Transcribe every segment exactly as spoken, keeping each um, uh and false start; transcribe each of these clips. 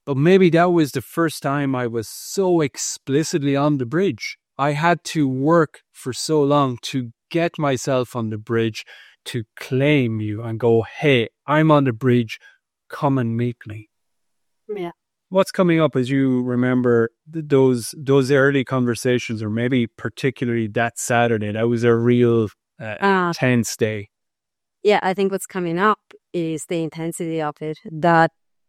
But maybe that was the first time I was so explicitly on the bridge. I had to work for so long to get myself on the bridge, to claim you and go, hey, I'm on the bridge, come and meet me. Yeah. What's coming up as you remember th- those those early conversations, or maybe particularly that Saturday? That was a real uh, Uh, tense day. yeah, I think what's coming up is the intensity of it. That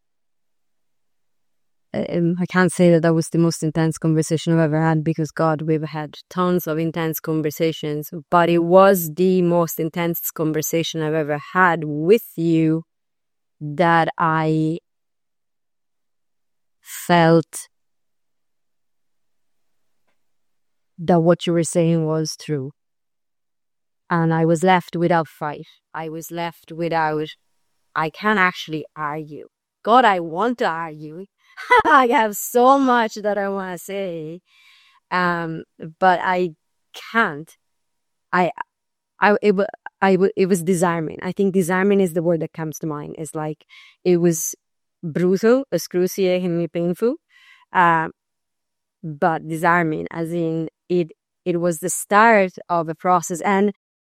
um, I can't say that that was the most intense conversation I've ever had, because God, we've had tons of intense conversations, but it was the most intense conversation I've ever had with you, that I felt that what you were saying was true. And I was left without fight. I was left without, I can't actually argue. God, I want to argue. I have so much that I want to say. Um, but I can't. I, I, it, wa- I, wa- it was disarming. I think disarming is the word that comes to mind. It's like, it was brutal, excruciatingly painful, uh, but disarming, as in it, it was the start of a process. And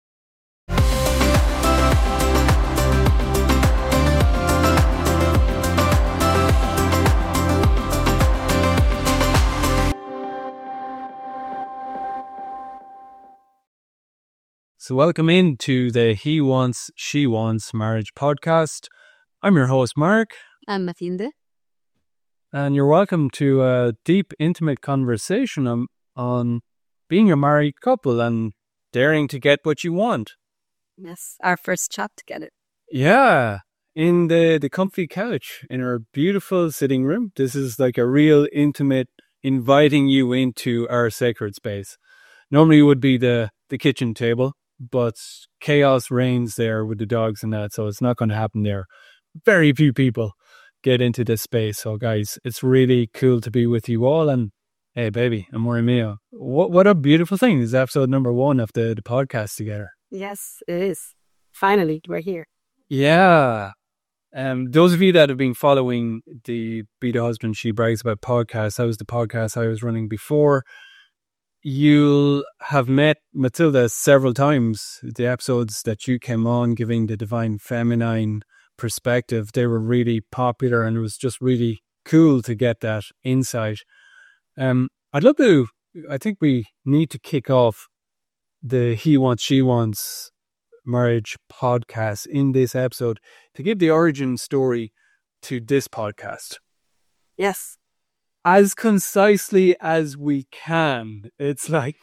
So welcome into the He Wants, She Wants Marriage podcast. I'm your host, Mark. I'm Mathilde. And you're welcome to a deep, intimate conversation on, on being a married couple and daring to get what you want. Yes, our first chat together. Yeah, in the, the comfy couch in our beautiful sitting room. This is like a real intimate, inviting you into our sacred space. Normally it would be the, the kitchen table, but chaos reigns there with the dogs and that, so it's not going to happen there. Very few people get into this space. So guys, it's really cool to be with you all. And hey, baby, amore mio, what what a beautiful thing. This is episode number one of the, the podcast together. Yes, it is. Finally, we're here. Yeah. Um, those of you that have been following the Be the Husband She Brags About podcast, that was the podcast I was running before. You'll have met Matilda several times. The episodes that you came on giving the divine feminine perspective, they were really popular, and it was just really cool to get that insight. Um, I'd love to, I think we need to kick off the He Wants, She Wants Marriage podcast in this episode to give the origin story to this podcast. Yes. As concisely as we can. It's like,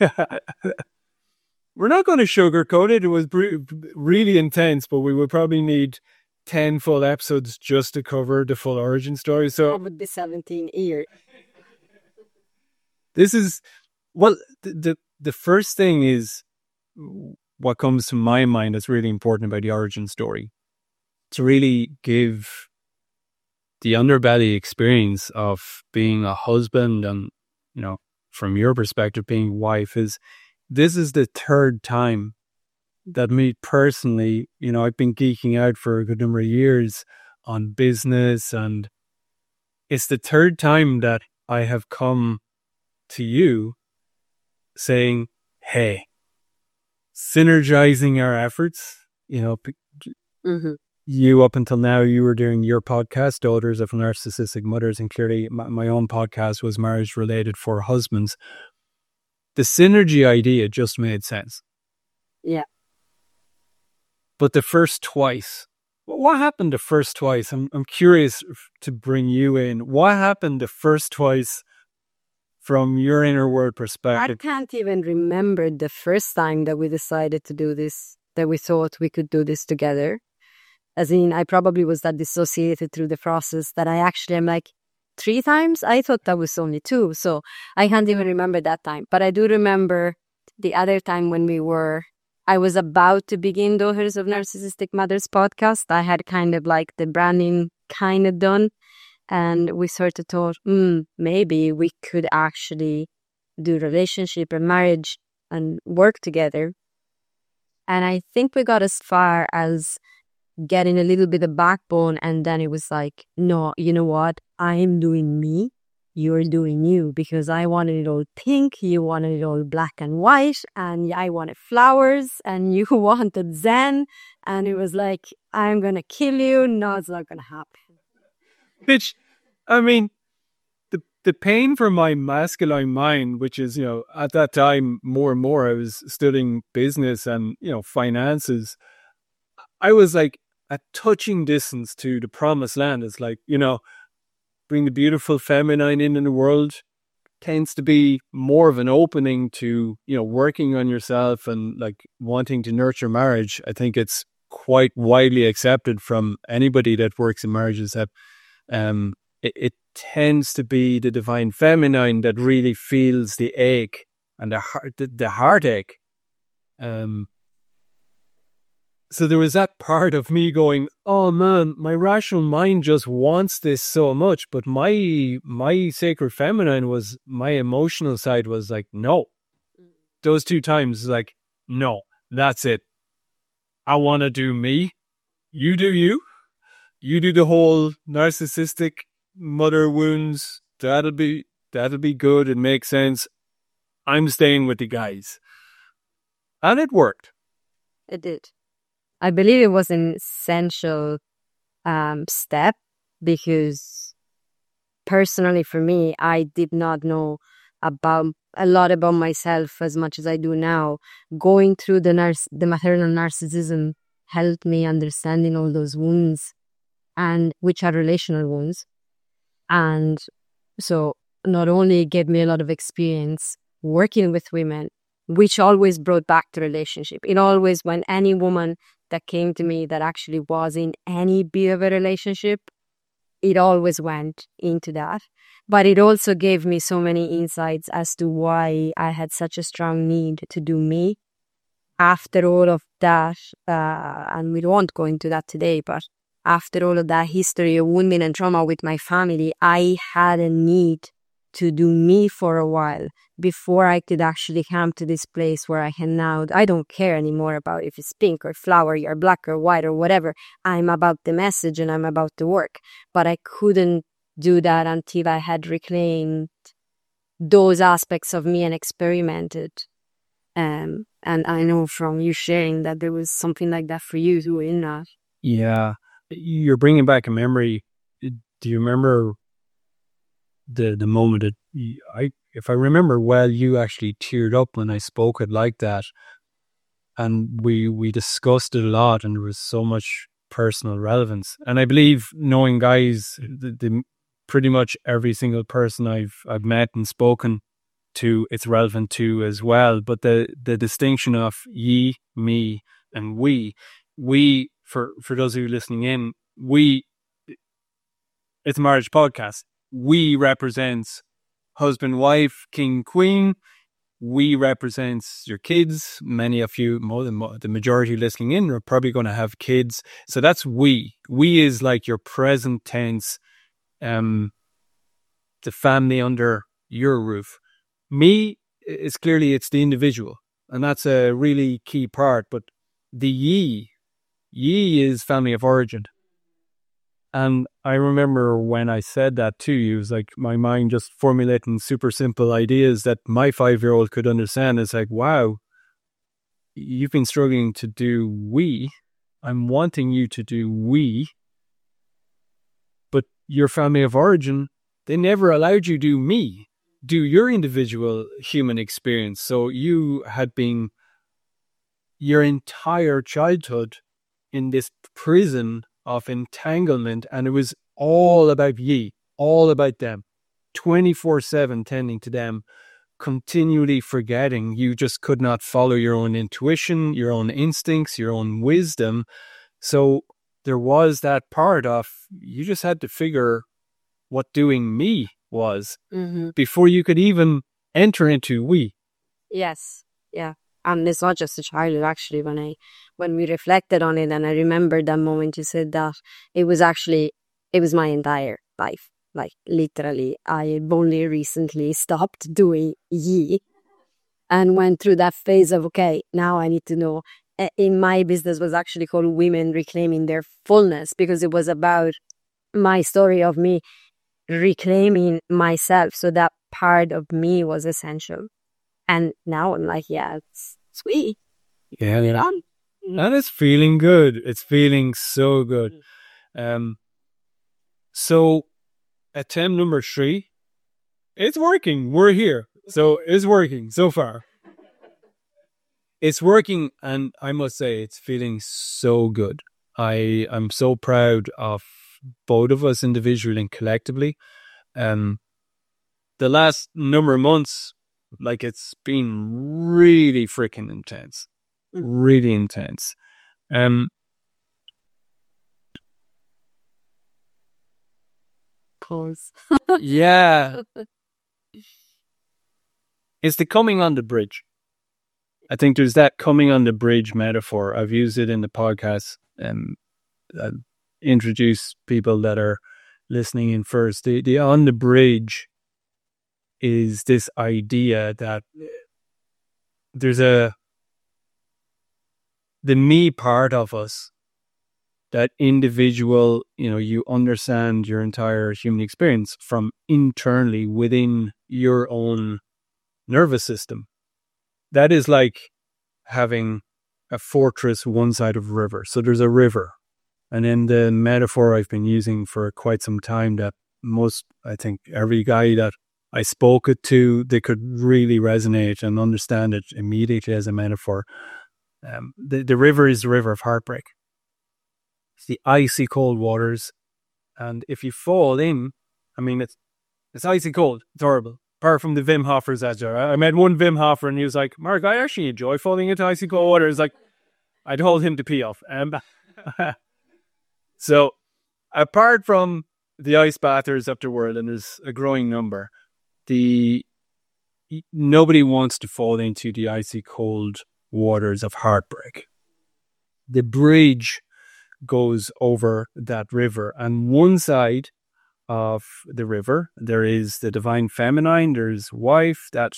we're not going to sugarcoat it. It was br- really intense, but we would probably need ten full episodes just to cover the full origin story. So That would be seventeen years. This is, well, the, the, the first thing is what comes to my mind that's really important about the origin story. To really give the underbelly experience of being a husband and, you know, from your perspective, being wife, is this is the third time that me personally, you know, I've been geeking out for a good number of years on business, and it's the third time that I have come to you saying, hey, synergizing our efforts, you know, Mm-hmm. you up until now, you were doing your podcast, Daughters of Narcissistic Mothers, and clearly my, my own podcast was marriage related for husbands. The synergy idea just made sense. Yeah. But the first twice, what happened the first twice? I'm I'm curious to bring you in. What happened the first twice from your inner world I perspective? can't even remember the first time that we decided to do this, that we thought we could do this together. As in, I probably was that dissociated through the process that I actually am like, three times? I thought that was only two. So I can't even remember that time. But I do remember the other time when we were, I was about to begin Daughters of Narcissistic Mothers podcast. I had kind of like the branding kind of done. And we sort of thought, hmm, maybe we could actually do relationship and marriage and work together. And I think we got as far as getting a little bit of backbone. And then it was like, no, you know what? I'm doing me. You're doing you, because I wanted it all pink, you wanted it all black and white, and I wanted flowers, and you wanted Zen, and it was like, I'm gonna kill you. No, it's not gonna happen. Which, I mean, the the pain for my masculine mind, which is, you know, at that time more and more I was studying business and, you know, finances. I was like a touching distance to the promised land. It's like, you know, bring the beautiful feminine in in the world tends to be more of an opening to, you know, working on yourself and like wanting to nurture marriage. I think it's quite widely accepted from anybody that works in marriages that um, it, it tends to be the divine feminine that really feels the ache and the heart, the, the heartache. Um, So there was that part of me going, oh man, my rational mind just wants this so much. But my my sacred feminine was, my emotional side was like, no. Those two times, like, no, that's it. I want to do me. You do you. You do the whole narcissistic mother wounds. That'll be, that'll be good. It makes sense. I'm staying with the guys. And it worked. It did. I believe it was an essential um, step, because personally for me, I did not know about a lot about myself as much as I do now. Going through the nar- the maternal narcissism helped me understanding all those wounds, and which are relational wounds. And so not only it gave me a lot of experience working with women, which always brought back the relationship. It always, when any woman that came to me that actually was in any bit of a relationship, it always went into that. But it also gave me so many insights as to why I had such a strong need to do me. After all of that, uh, and we won't go into that today, but after all of that history of wounding and trauma with my family, I had a need to do me for a while before I could actually come to this place where I can now, I don't care anymore about if it's pink or flowery or black or white or whatever. I'm about the message and I'm about the work. But I couldn't do that until I had reclaimed those aspects of me and experimented. Um, and I know from you sharing that there was something like that for you too in that. Yeah. You're bringing back a memory. Do you remember the the moment that you, I, if I remember well, you actually teared up when I spoke it like that, and we we discussed it a lot, and there was so much personal relevance. And I believe, knowing guys, the, the pretty much every single person I've I've met and spoken to, it's relevant to as well. But the the distinction of ye, me, and we, we for for those of you listening in, we, it's a marriage podcast. We represents husband, wife, king, queen. We represents your kids. Many of you, more than the majority listening in, are probably going to have kids. So that's we. We is like your present tense, um, the family under your roof. Me is clearly, it's the individual, and that's a really key part. But the ye, ye is family of origin. And I remember when I said that to you, it was like my mind just formulating super simple ideas that my five-year-old could understand. It's like, wow, you've been struggling to do we. I'm wanting you to do we. But your family of origin, they never allowed you to do me, do your individual human experience. So you had been your entire childhood in this prison of entanglement, and it was all about ye, all about them, twenty-four seven tending to them, continually forgetting. You just could not follow your own intuition, your own instincts, your own wisdom. So there was that part of, you just had to figure what doing me was Mm-hmm. before you could even enter into we. Yes, yeah. And it's not just a childhood, actually. When I, when we reflected on it, and I remembered that moment you said that, it was actually, it was my entire life. Like, literally, I only recently stopped doing ye and went through that phase of, okay, now I need to know in my business was actually called Women Reclaiming Their Fullness, because it was about my story of me reclaiming myself. So that part of me was essential. And now I'm like, yeah, it's sweet. Yeah, you know, and it's feeling good. It's feeling so good. Um, so attempt number three, it's working. We're here. So it's working so far. It's working, and I must say it's feeling so good. I am so proud of both of us individually and collectively. Um, the last number of months, like, it's been really freaking intense. Really intense. Um, Pause. yeah. It's the coming on the bridge. I think there's that coming on the bridge metaphor. I've used it in the podcast and I've introduced people that are listening in first. The, the on the bridge is this idea that there's a, the me part of us, that individual, you know, you understand your entire human experience from internally within your own nervous system. That is like having a fortress one side of a river. So there's a river. And in the metaphor I've been using for quite some time, that most, I think every guy that I spoke it to, they could really resonate and understand it immediately as a metaphor. Um, the, the river is the river of heartbreak. It's the icy cold waters. And if you fall in, I mean, it's it's icy cold. It's horrible. Apart from the Wim Hofers out there. I met one Wim Hofer and he was like, Mark, I actually enjoy falling into icy cold water. It's like, I told him to pee off. Um, so, apart from the ice bathers of the world, and there's a growing number, the nobody wants to fall into the icy cold waters of heartbreak. The bridge goes over that river, and one side of the river there is the divine feminine, there's wife, that,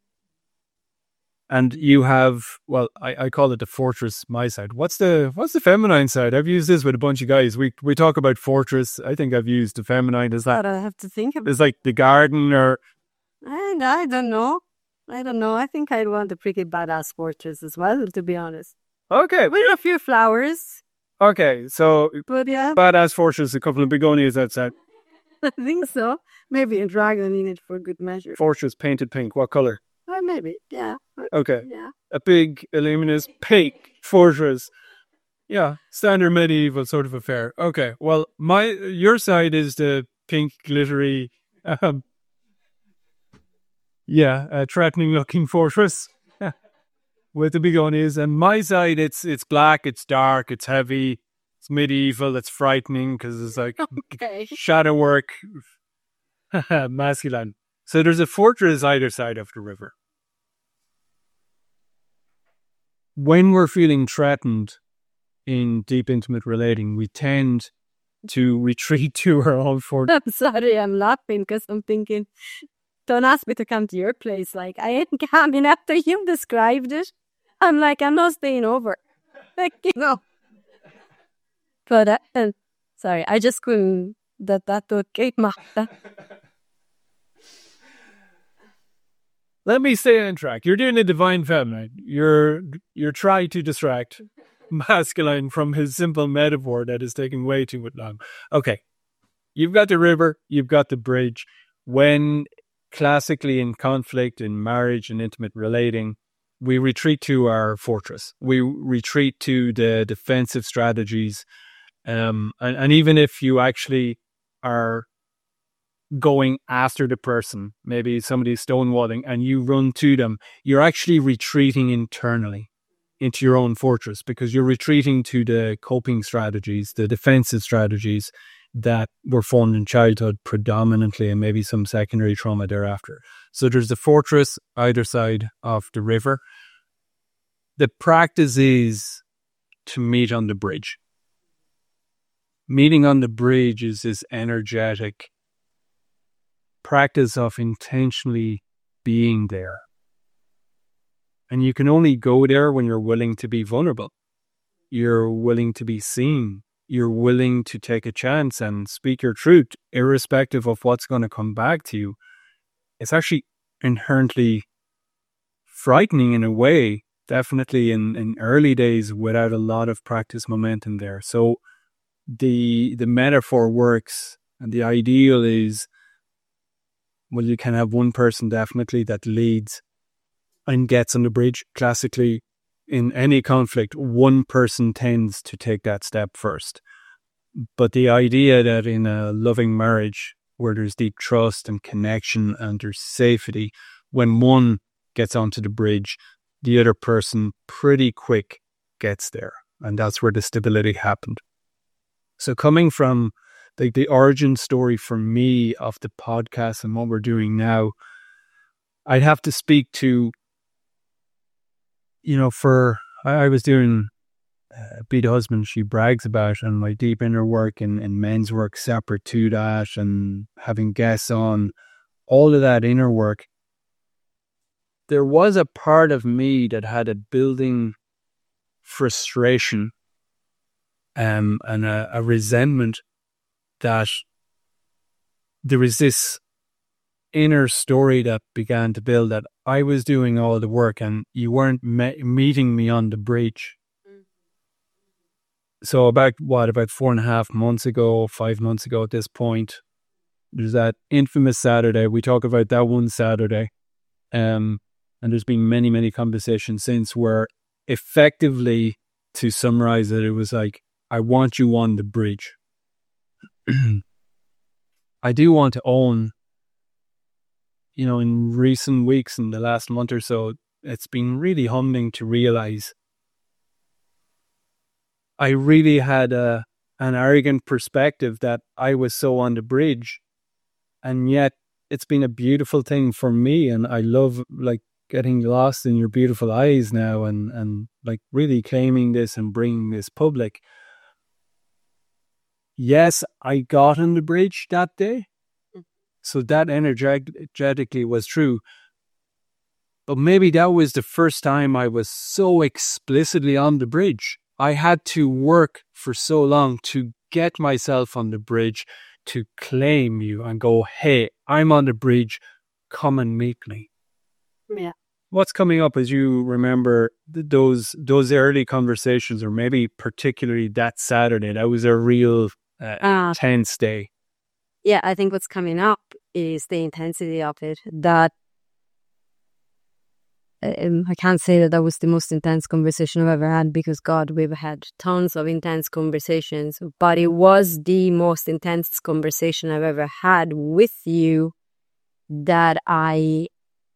and you have, well, I, I call it the fortress, my side. What's the what's the feminine side? I've used this with a bunch of guys. We we talk about fortress. I think I've used the feminine as that. But I have to think about It's like the garden, or And I don't know. I don't know. I think I'd want a pretty badass fortress as well, to be honest. okay, With a few flowers. okay. So But yeah, badass fortress, a couple of begonias outside. I think so. Maybe a dragon in it for good measure. Fortress painted pink. What color? Or maybe, yeah. Okay. Yeah. A big, luminous pink fortress. Yeah, standard medieval sort of affair. Okay, well, my your side is the pink, glittery, um, yeah, uh, threatening-looking fortress with the begonias, and my side, it's it's black, it's dark, it's heavy, it's medieval, it's frightening because it's like Okay. shadow work, masculine. So there's a fortress either side of the river. When we're feeling threatened in deep, intimate relating, we tend to retreat to our own fortress. I'm sorry, I'm laughing because I'm thinking, don't ask me to come to your place. Like, I ain't coming after you described it. I'm like, I'm not staying over. Like, you know. But, uh, uh, sorry, I just couldn't, that, that, okay, Marta. Let me stay on track. You're doing the divine feminine. You're you're trying to distract masculine from his simple metaphor that is taking way too long. Okay. You've got the river, you've got the bridge. When classically in conflict, in marriage and intimate relating, we retreat to our fortress. We retreat to the defensive strategies. Um, and, and even if you actually are going after the person, maybe somebody's stonewalling and you run to them, you're actually retreating internally into your own fortress, because you're retreating to the coping strategies, the defensive strategies that were formed in childhood predominantly, and maybe some secondary trauma thereafter. So there's the fortress either side of the river. The practice is to meet on the bridge. Meeting on the bridge is this energetic practice of intentionally being there. And you can only go there when you're willing to be vulnerable. You're willing to be seen. You're willing to take a chance and speak your truth, irrespective of what's going to come back to you. It's actually inherently frightening in a way, definitely in, in early days without a lot of practice momentum there. So the the metaphor works, and the ideal is, well, you can have one person definitely that leads and gets on the bridge. Classically, in any conflict, one person tends to take that step first. But the idea that in a loving marriage where there's deep trust and connection and there's safety, when one gets onto the bridge, the other person pretty quick gets there. And that's where the stability happened. So coming from the, the origin story for me of the podcast and what we're doing now, I'd have to speak to, you know, for, I, I was doing uh, Be the Husband She Brags About, and my deep inner work and, and men's work separate to that, and having guests on, all of that inner work. There was a part of me that had a building frustration um, and a, a resentment that there was this inner story that began to build, that I was doing all the work and you weren't me- meeting me on the bridge. Mm-hmm. So about, what, about four and a half months ago, five months ago at this point, there's that infamous Saturday. We talk about that one Saturday. Um, and there's been many, many conversations since where effectively, to summarize it, it was like, I want you on the bridge. I do want to own, you know, in recent weeks, in the last month or so, it's been really humbling to realize I really had a an arrogant perspective that I was so on the bridge, and yet it's been a beautiful thing for me, and I love like getting lost in your beautiful eyes now, and and like really claiming this and bringing this public. Yes, I got on the bridge that day. So that energetically was true. But maybe that was the first time I was so explicitly on the bridge. I had to work for so long to get myself on the bridge, to claim you and go, hey, I'm on the bridge, come and meet me. Yeah. What's coming up as you remember those those early conversations, or maybe particularly that Saturday? That was a real uh, uh, tense day. Yeah, I think what's coming up is the intensity of it. That um, I can't say that that was the most intense conversation I've ever had, because God, we've had tons of intense conversations, but it was the most intense conversation I've ever had with you, that I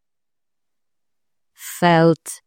felt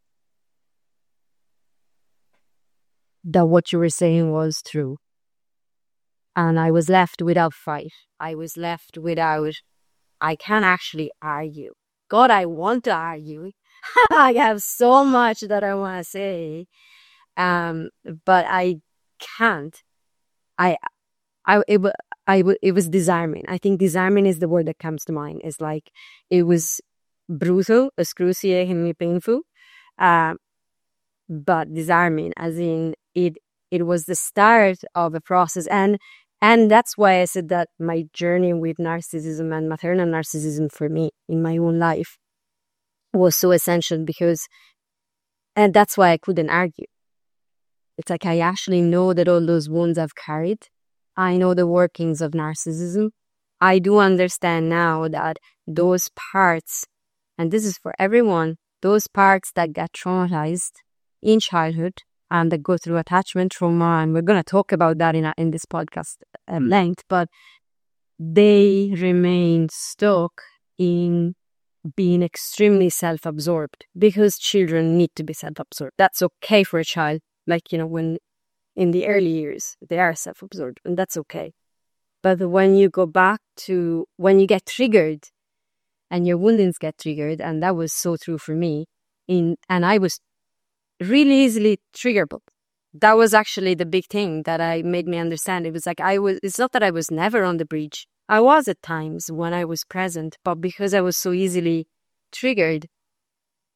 that what you were saying was true. And I was left without fight. I was left without, I can't actually argue. God, I want to argue. I have so much that I want to say. Um, but I can't. I, I, it, I, it was disarming. I think disarming is the word that comes to mind. It's like, it was brutal, excruciatingly painful, uh, but disarming, as in it, it was the start of a process. And And that's why I said that my journey with narcissism and maternal narcissism for me in my own life was so essential, because, and that's why I couldn't argue. It's like, I actually know that all those wounds I've carried. I know the workings of narcissism. I do understand now that those parts, and this is for everyone, those parts that got traumatized in childhood, and that go through attachment trauma, and we're going to talk about that in a, in this podcast at length, but they remain stuck in being extremely self-absorbed, because children need to be self-absorbed. That's okay for a child. Like, you know, when in the early years, they are self-absorbed, and that's okay. But when you go back to, when you get triggered, and your woundings get triggered, and that was so true for me, in and I was really easily triggerable. That was actually the big thing that I made me understand. It was like, I was, it's not that I was never on the bridge. I was at times when I was present, but because I was so easily triggered,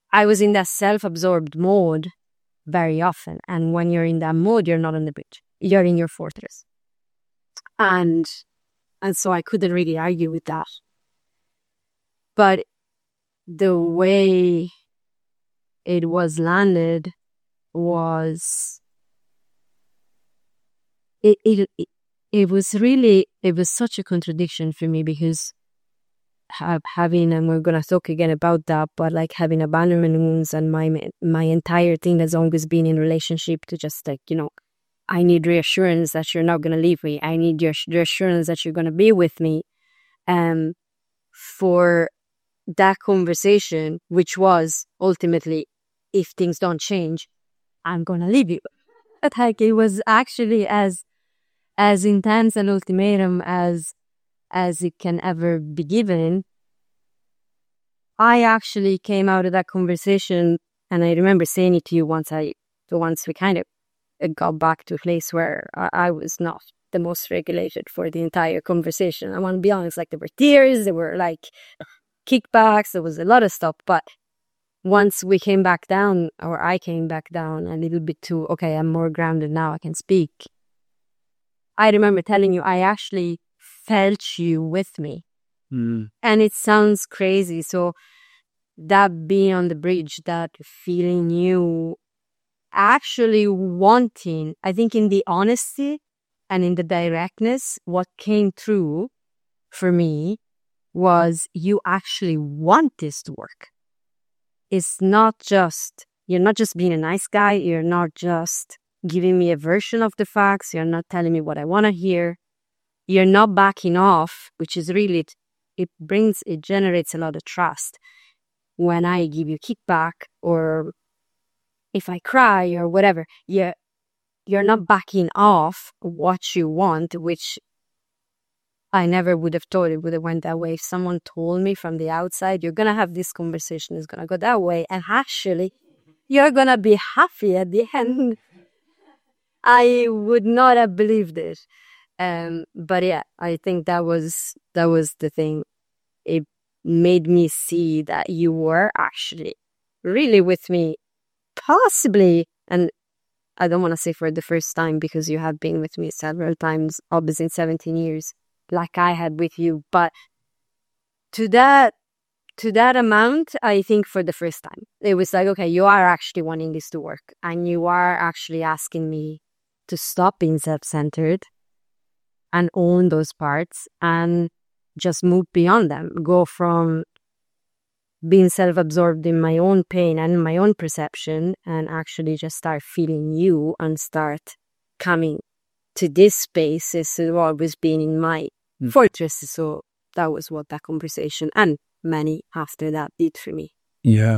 I was in that self-absorbed mode very often. And when you're in that mode, you're not on the bridge. You're in your fortress. And and so I couldn't really argue with that. But the way it was landed was it it it, it was really it was such a contradiction for me, because have, having, and we're gonna talk again about that, but like having abandonment wounds, and my my entire thing has always been in relationship to just like, you know, I need reassurance that you're not gonna leave me. I need your reassurance that you're gonna be with me. Um, for that conversation, which was ultimately, if things don't change, I'm gonna leave you. But like, it was actually as as intense an ultimatum as as it can ever be given. I actually came out of that conversation, and I remember saying it to you once I once we kind of got back to a place where I, I was not the most regulated for the entire conversation. I want to be honest, like there were tears, there were like kickbacks, there was a lot of stuff, but once we came back down, or I came back down a little bit to, okay, I'm more grounded now, I can speak. I remember telling you, I actually felt you with me. Mm. And it sounds crazy. So that being on the bridge, that feeling you actually wanting, I think in the honesty and in the directness, what came through for me was you actually want this to work. It's not just, you're not just being a nice guy. You're not just giving me a version of the facts. You're not telling me what I want to hear. You're not backing off, which is really, it, it brings, it generates a lot of trust. When I give you kickback, or if I cry or whatever, you're, you're not backing off what you want, which I never would have thought it would have went that way. If someone told me from the outside, you're going to have this conversation, it's going to go that way, and actually, you're going to be happy at the end, I would not have believed it. Um, but yeah, I think that was that was the thing. It made me see that you were actually really with me, possibly, and I don't want to say for the first time, because you have been with me several times, obviously in seventeen years, like I had with you. But to that, to that amount, I think for the first time, it was like, okay, you are actually wanting this to work, and you are actually asking me to stop being self-centered and own those parts and just move beyond them, go from being self-absorbed in my own pain and my own perception, and actually just start feeling you and start coming to this space is always been in my mm. fortress. So that was what that conversation and many after that did for me. Yeah.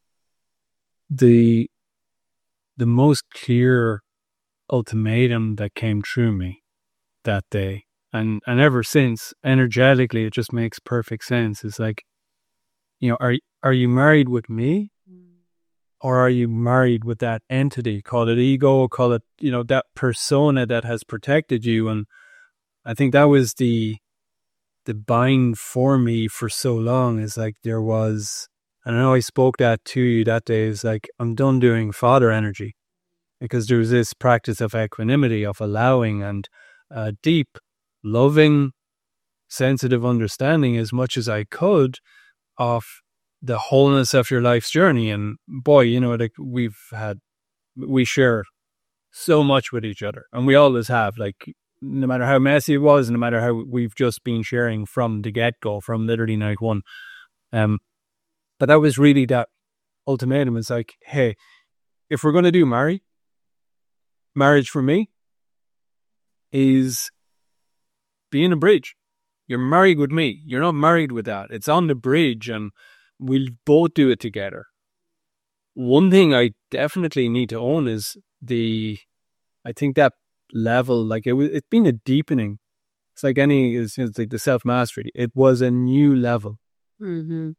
The the most clear ultimatum that came through me that day, and, and ever since, energetically, it just makes perfect sense. It's like, you know, are, are you married with me? Or are you married with that entity? Call it ego, call it, you know, that persona that has protected you. And I think that was the the bind for me for so long. Is like there was, and I know I spoke that to you that day, is like, I'm done doing father energy, because there was this practice of equanimity, of allowing, and uh, deep, loving, sensitive understanding as much as I could of the wholeness of your life's journey. And boy, you know, like we've had, we share so much with each other, and we always have, like, no matter how messy it was, no matter how we've just been sharing from the get-go, from literally night one. Um, but that was really that ultimatum. It's like, hey, if we're going to do marry, marriage for me is being a bridge. You're married with me. You're not married with that. It's on the bridge, and we'll both do it together. One thing I definitely need to own is the, I think that level, like it was, it's been a deepening. It's like any, it's, it's like the self-mastery. It was a new level. Mm-hmm.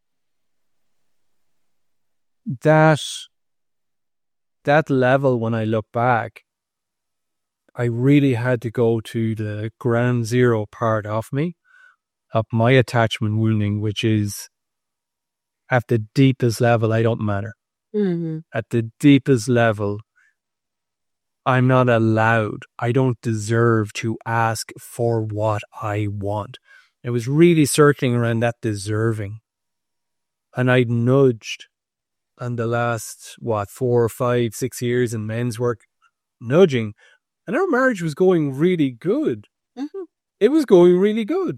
That, that level, when I look back, I really had to go to the ground zero part of me, of my attachment wounding, which is at the deepest level, I don't matter. Mm-hmm. At the deepest level, I'm not allowed. I don't deserve to ask for what I want. I was really circling around that deserving. And I'd nudged on the last, what, four or five, six years in men's work, nudging. And our marriage was going really good. Mm-hmm. It was going really good.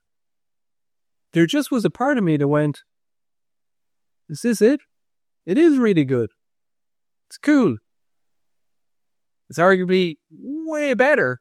There just was a part of me that went, is this it? It is really good. It's cool. It's arguably way better.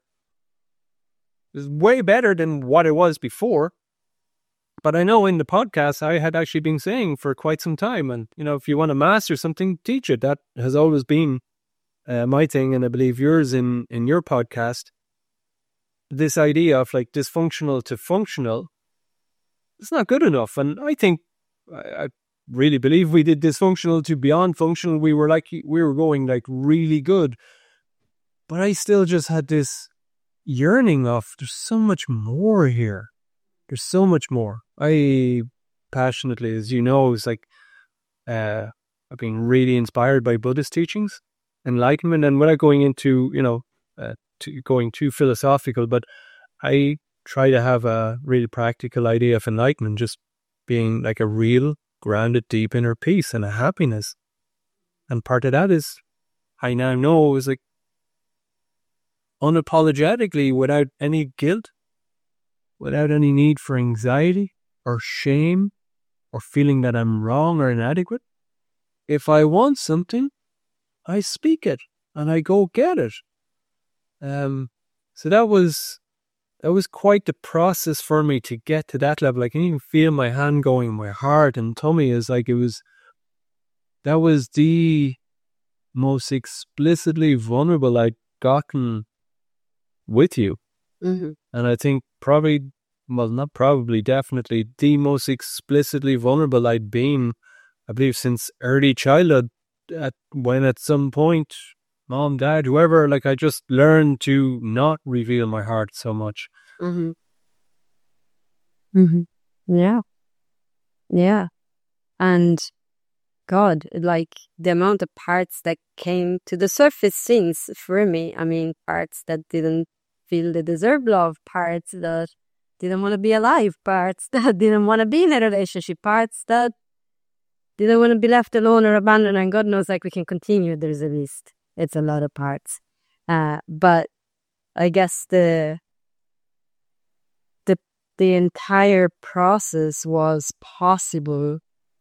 It's way better than what it was before. But I know in the podcast I had actually been saying for quite some time, and you know, if you want to master something, teach it. That has always been uh, my thing, and I believe yours in, in your podcast. This idea of like dysfunctional to functional, it's not good enough. And I think, I, I really believe we did dysfunctional to beyond functional. We were like, we were going like really good. But I still just had this yearning of, there's so much more here. There's so much more. I passionately, as you know, it's like, uh, I've been really inspired by Buddhist teachings, enlightenment, and without going into, you know, uh, to going too philosophical, but I try to have a really practical idea of enlightenment, just being like a real, grounded, deep inner peace and a happiness. And part of that is, I now know, is like, unapologetically, without any guilt, without any need for anxiety or shame or feeling that I'm wrong or inadequate. If I want something, I speak it and I go get it. Um, so that was that was quite the process for me to get to that level. I can even feel my hand going, my heart and tummy is like it was. That was the most explicitly vulnerable I'd gotten with you. Mm-hmm. And I think probably, well, not probably, definitely the most explicitly vulnerable I'd been, I believe, since early childhood, at when at some point, mom, dad, whoever, like I just learned to not reveal my heart so much. Mm-hmm. Mm-hmm. Yeah. Yeah. And God, like the amount of parts that came to the surface since for me, I mean, parts that didn't feel they deserve love, parts that didn't want to be alive, parts that didn't want to be in a relationship, parts that didn't want to be left alone or abandoned. And God knows, like, we can continue. There's a list. It's a lot of parts. Uh, but I guess the the the entire process was possible,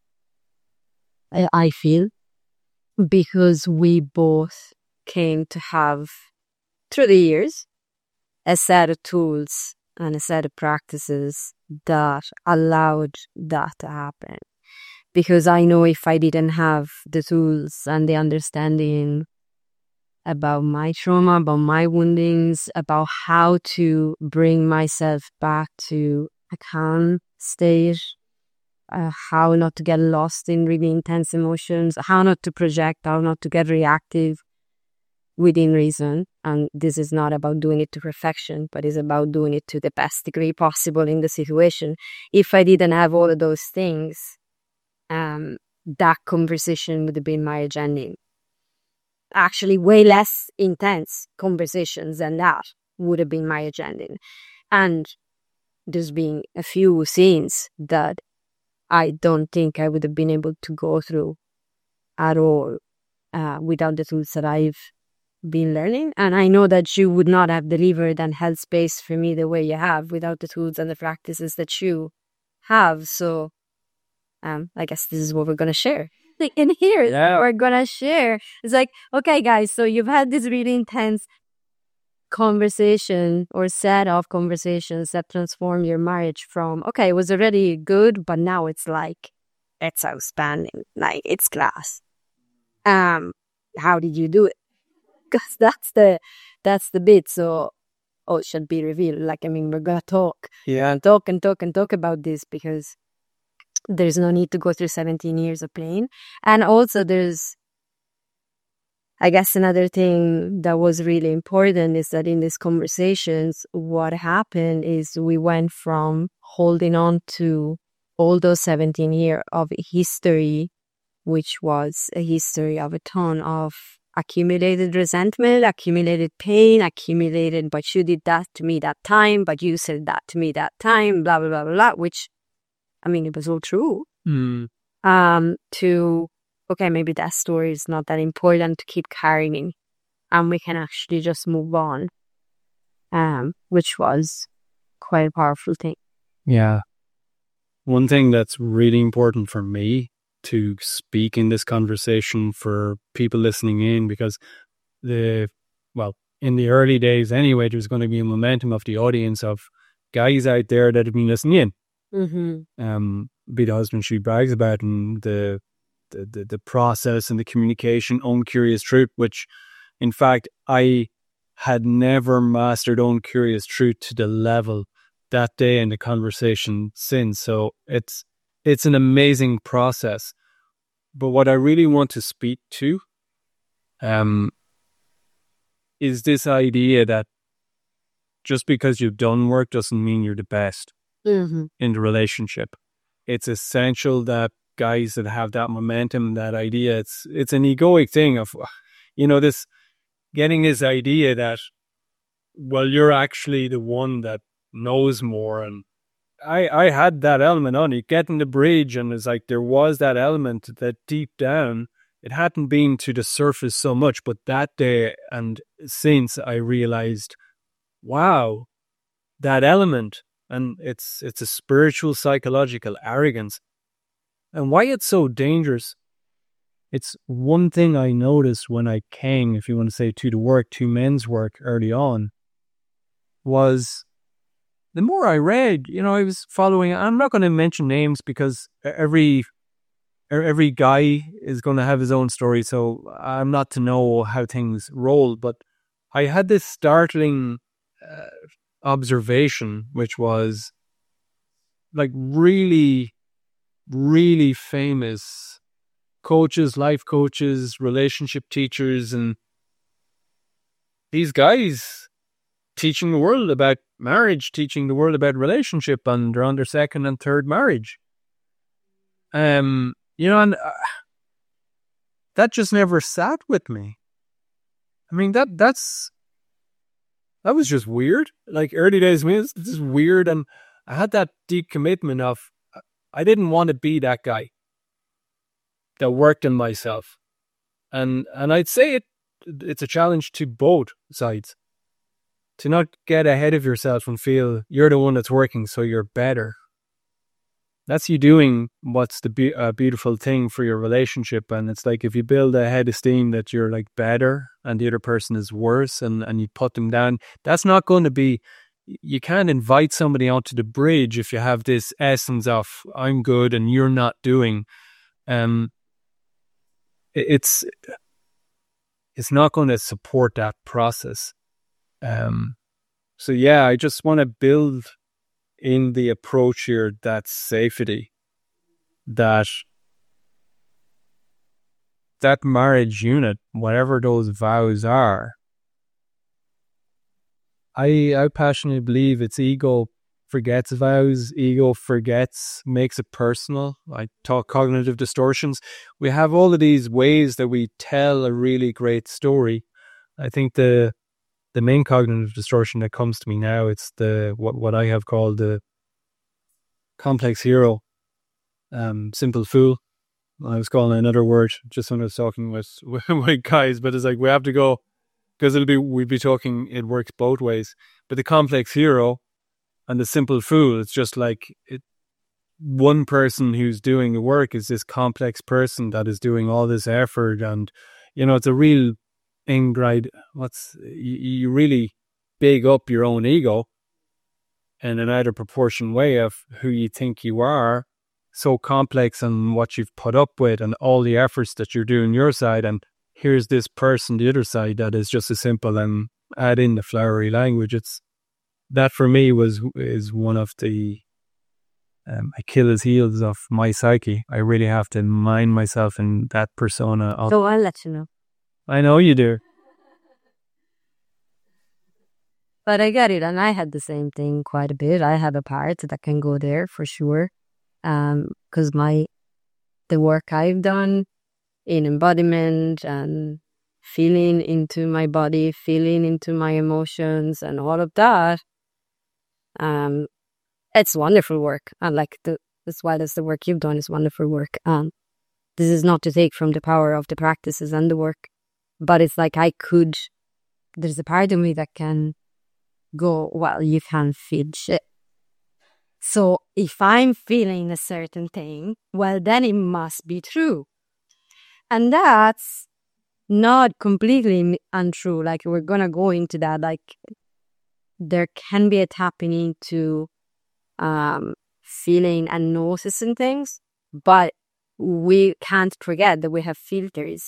I, I feel, because we both came to have, through the years, a set of tools and a set of practices that allowed that to happen. Because I know if I didn't have the tools and the understanding about my trauma, about my woundings, about how to bring myself back to a calm state, uh, how not to get lost in really intense emotions, how not to project, how not to get reactive, within reason. And this is not about doing it to perfection, but is about doing it to the best degree possible in the situation. If I didn't have all of those things, um, that conversation would have been marriage ending. Actually, way less intense conversations than that would have been marriage ending. And there's been a few scenes that I don't think I would have been able to go through at all uh, without the tools that I've been learning. And I know that you would not have delivered and held space for me the way you have without the tools and the practices that you have. So um, I guess this is what we're going to share. Like in here, yeah. We're going to share. It's like, okay, guys, so you've had this really intense conversation or set of conversations that transform your marriage from, okay, it was already good, but now it's like, it's outstanding. Like, it's class. Um, how did you do it? Because that's the that's the bit. So, oh, it should be revealed. Like, I mean, we're gonna talk, yeah, and talk and talk and talk about this because there's no need to go through seventeen years of pain. And also, there's, I guess, another thing that was really important is that in these conversations, what happened is we went from holding on to all those seventeen years of history, which was a history of a ton of accumulated resentment, accumulated pain, accumulated, but you did that to me that time, but you said that to me that time, blah, blah, blah, blah, blah, which, I mean, it was all true. Mm. Um, to, okay, maybe that story is not that important to keep carrying, and we can actually just move on, um, which was quite a powerful thing. Yeah. One thing that's really important for me to speak in this conversation for people listening in, because the, well, in the early days anyway, there's going to be a momentum of the audience of guys out there that have been listening in. Mm-hmm. Um, Be the Husband She Brags About, and the, the, the, the process and the communication, Own Curious Truth, which in fact, I had never mastered Own Curious Truth to the level that day in the conversation since. So it's, it's an amazing process. But what I really want to speak to um, is this idea that just because you've done work doesn't mean you're the best Mm-hmm. in the relationship. It's essential that guys that have that momentum, that idea, it's it's an egoic thing of, you know, this getting this idea that, well, you're actually the one that knows more. And I, I had that element on it, getting the bridge, and it's like there was that element that deep down, it hadn't been to the surface so much, but that day and since I realized, wow, that element, and it's it's a spiritual, psychological arrogance. And why it's so dangerous, it's one thing I noticed when I came, if you want to say, to the work, to men's work early on, was the more I read, you know, I was following, I'm not going to mention names because every every guy is going to have his own story, so I'm not to know how things roll, but I had this startling uh, observation, which was like really, really famous coaches, life coaches, relationship teachers, and these guys teaching the world about marriage, teaching the world about relationship, and they're on their second and third marriage. Um, you know, and uh, that just never sat with me. I mean, that that's that was just weird. Like early days, this is weird, and I had that deep commitment of I didn't want to be that guy that worked on myself, and and I'd say it it's a challenge to both sides. To not get ahead of yourself and feel you're the one that's working, so you're better. That's you doing what's the be- uh, beautiful thing for your relationship. And it's like if you build a head of steam that you're like better and the other person is worse, and, and you put them down, that's not going to be, you can't invite somebody onto the bridge if you have this essence of I'm good and you're not doing. Um, it, it's, it's not going to support that process. Um, so yeah, I just want to build in the approach here that safety, that that marriage unit, whatever those vows are. I I passionately believe it's ego forgets vows, ego forgets, makes it personal. I talk cognitive distortions. We have all of these ways that we tell a really great story. I think the The main cognitive distortion that comes to me now, it's the what what I have called the complex hero, um, simple fool. I was calling another word just when I was talking with with guys, but it's like we have to go because it'll be we'd be talking. It works both ways. But the complex hero and the simple fool, it's just like it. One person who's doing the work is this complex person that is doing all this effort, and you know it's a real. Ingrid, what's you, you really big up your own ego in an out of proportion way of who you think you are, so complex and what you've put up with and all the efforts that you're doing your side, and here's this person the other side that is just as simple, and add in the flowery language. It's that for me was is one of the um, Achilles heels of my psyche. I really have to mind myself in that persona of, So I'll let you know. I know you do. But I get it, and I had the same thing quite a bit. I have a part that can go there for sure. Um, because my, the work I've done in embodiment and feeling into my body, feeling into my emotions and all of that, um, it's wonderful work. And like the, as well as the work you've done is wonderful work. Um, this is not to take from the power of the practices and the work, but it's like I could, there's a part of me that can go, well, you can't feel shit. So if I'm feeling a certain thing, well, then it must be true. And that's not completely untrue. Like we're going to go into that. Like there can be a tapping into um, feeling and noticing things, but we can't forget that we have filters.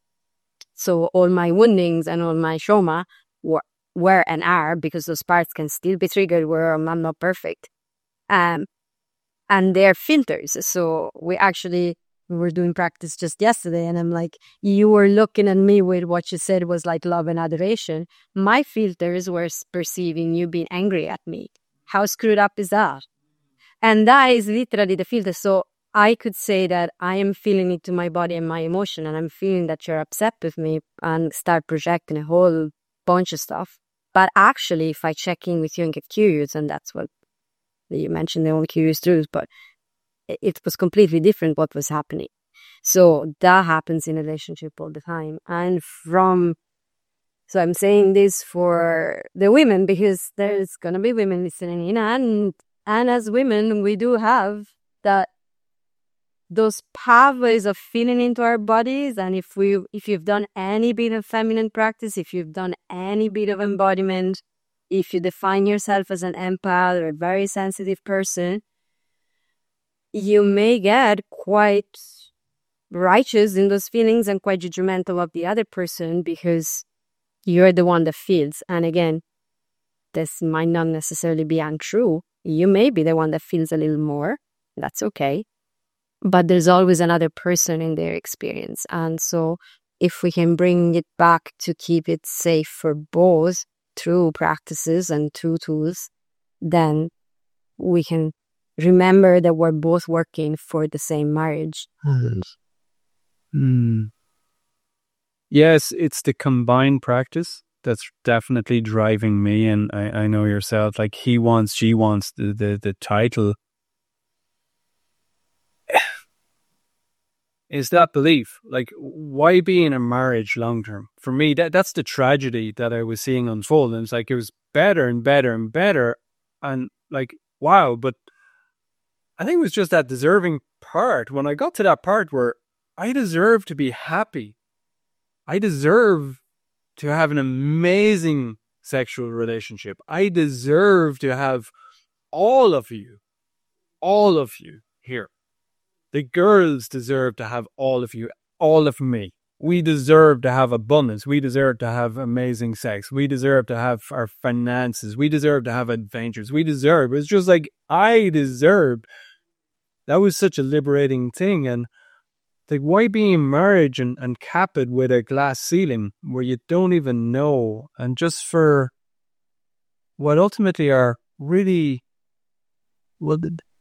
So all my woundings and all my trauma were, were and are, because those parts can still be triggered where I'm not perfect. Um, and they're filters. So we actually, we were doing practice just yesterday and I'm like, you were looking at me with what you said was like love and adoration. My filters were perceiving you being angry at me. How screwed up is that? And that is literally the filter. So I could say that I am feeling it to my body and my emotion, and I'm feeling that you're upset with me and start projecting a whole bunch of stuff. But actually, if I check in with you and get curious, and that's what you mentioned, the only curious truth, but it was completely different what was happening. So that happens in a relationship all the time. And from, so I'm saying this for the women because there's going to be women listening in, and, and as women, we do have that those pathways of feeling into our bodies. And if we, if you've done any bit of feminine practice, if you've done any bit of embodiment, if you define yourself as an empath or a very sensitive person, you may get quite righteous in those feelings and quite judgmental of the other person because you're the one that feels. And again, this might not necessarily be untrue. You may be the one that feels a little more. That's okay. But there's always another person in their experience. And so if we can bring it back to keep it safe for both through practices and through tools, then we can remember that we're both working for the same marriage. Yes. Mm. Yes, it's the combined practice that's definitely driving me. And I, I know yourself, like he wants, she wants the, the, the title. Is that belief. Like, why be in a marriage long term? For me, that that's the tragedy that I was seeing unfold. And it's like, it was better and better and better. And like, wow. But I think it was just that deserving part. When I got to that part where I deserve to be happy, I deserve to have an amazing sexual relationship. I deserve to have all of you, all of you here. The girls deserve to have all of you, all of me. We deserve to have abundance. We deserve to have amazing sex. We deserve to have our finances. We deserve to have adventures. We deserve. It's just like, I deserve. That was such a liberating thing. And like, why be in marriage and, and cap it with a glass ceiling where you don't even know? And just for what ultimately are really, well,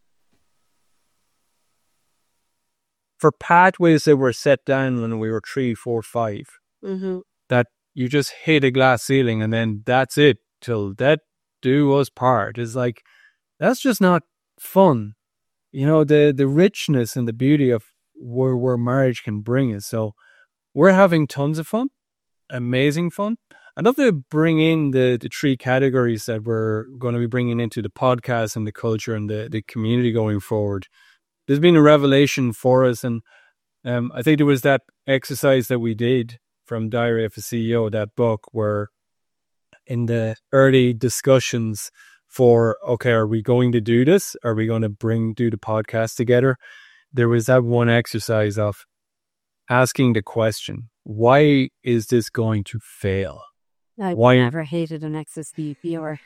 for pathways that were set down when we were three, four, five, Mm-hmm. that you just hit a glass ceiling and then that's it till death do us part. Is like, that's just not fun. You know, the the richness and the beauty of where where marriage can bring us. So we're having tons of fun, amazing fun. I'd love to bring in the the three categories that we're going to be bringing into the podcast and the culture and the the community going forward. There's been a revelation for us, and um, I think there was that exercise that we did from Diary of a C E O, that book, where in the early discussions for, okay, are we going to do this? Are we going to bring do the podcast together? There was that one exercise of asking the question, why is this going to fail? I've Why? never hated an X S V P or...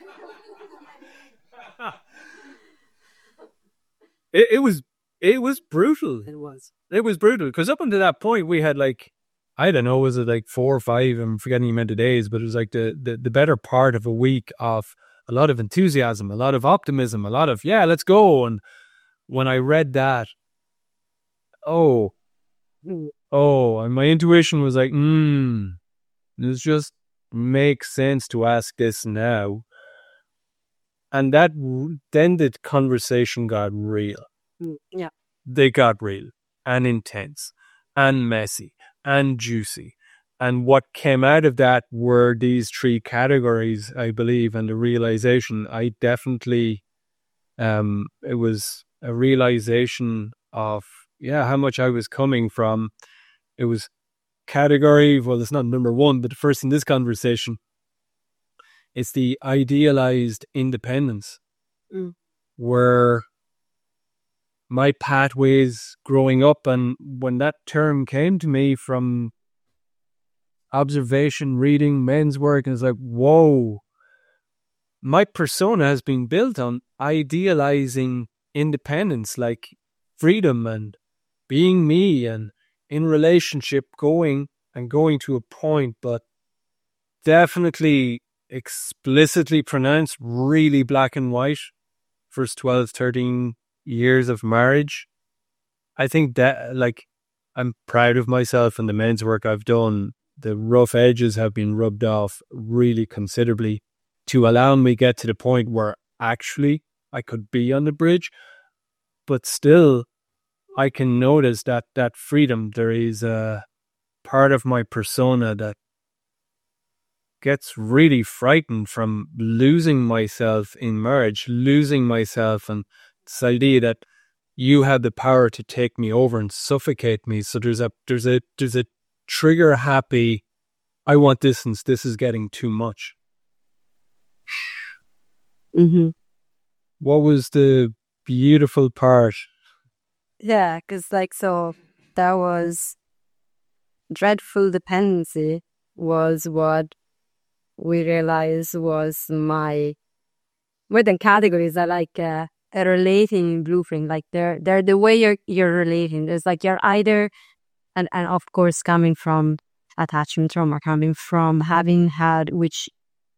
it, it was It was brutal. It was. It was brutal. Because up until that point, we had like, I don't know, was it like four or five? I'm forgetting the amount of days, but it was like the, the, the better part of a week of a lot of enthusiasm, a lot of optimism, a lot of, yeah, let's go. And when I read that, oh, oh, and my intuition was like, hmm, this just makes sense to ask this now. And that then the conversation got real. Yeah. They got real and intense and messy and juicy. And what came out of that were these three categories, I believe, and the realization. I definitely, um, it was a realization of, yeah, how much I was coming from. It was category, well, it's not number one, but the first in this conversation, it's the idealized independence, mm. where my pathways growing up, and when that term came to me from observation, reading men's work, and it's like, whoa, my persona has been built on idealizing independence, like freedom and being me and in relationship going and going to a point, but definitely explicitly pronounced, really black and white, first twelve, thirteen years of marriage. I think that, like, I'm proud of myself and the men's work I've done. The rough edges have been rubbed off really considerably to allow me get to the point where actually I could be on the bridge, but still I can notice that that freedom, there is a part of my persona that gets really frightened from losing myself in marriage, losing myself, and this idea that you have the power to take me over and suffocate me. So there's a there's a there's a trigger happy, I want distance, this is getting too much. Mm-hmm. What was the beautiful part? Yeah, because like, so that was dreadful dependency was what we realized was my more than categories are like uh, a relating blueprint. Like they're they're the way you're you're relating. There's like you're either and, and of course coming from attachment trauma, coming from having had, which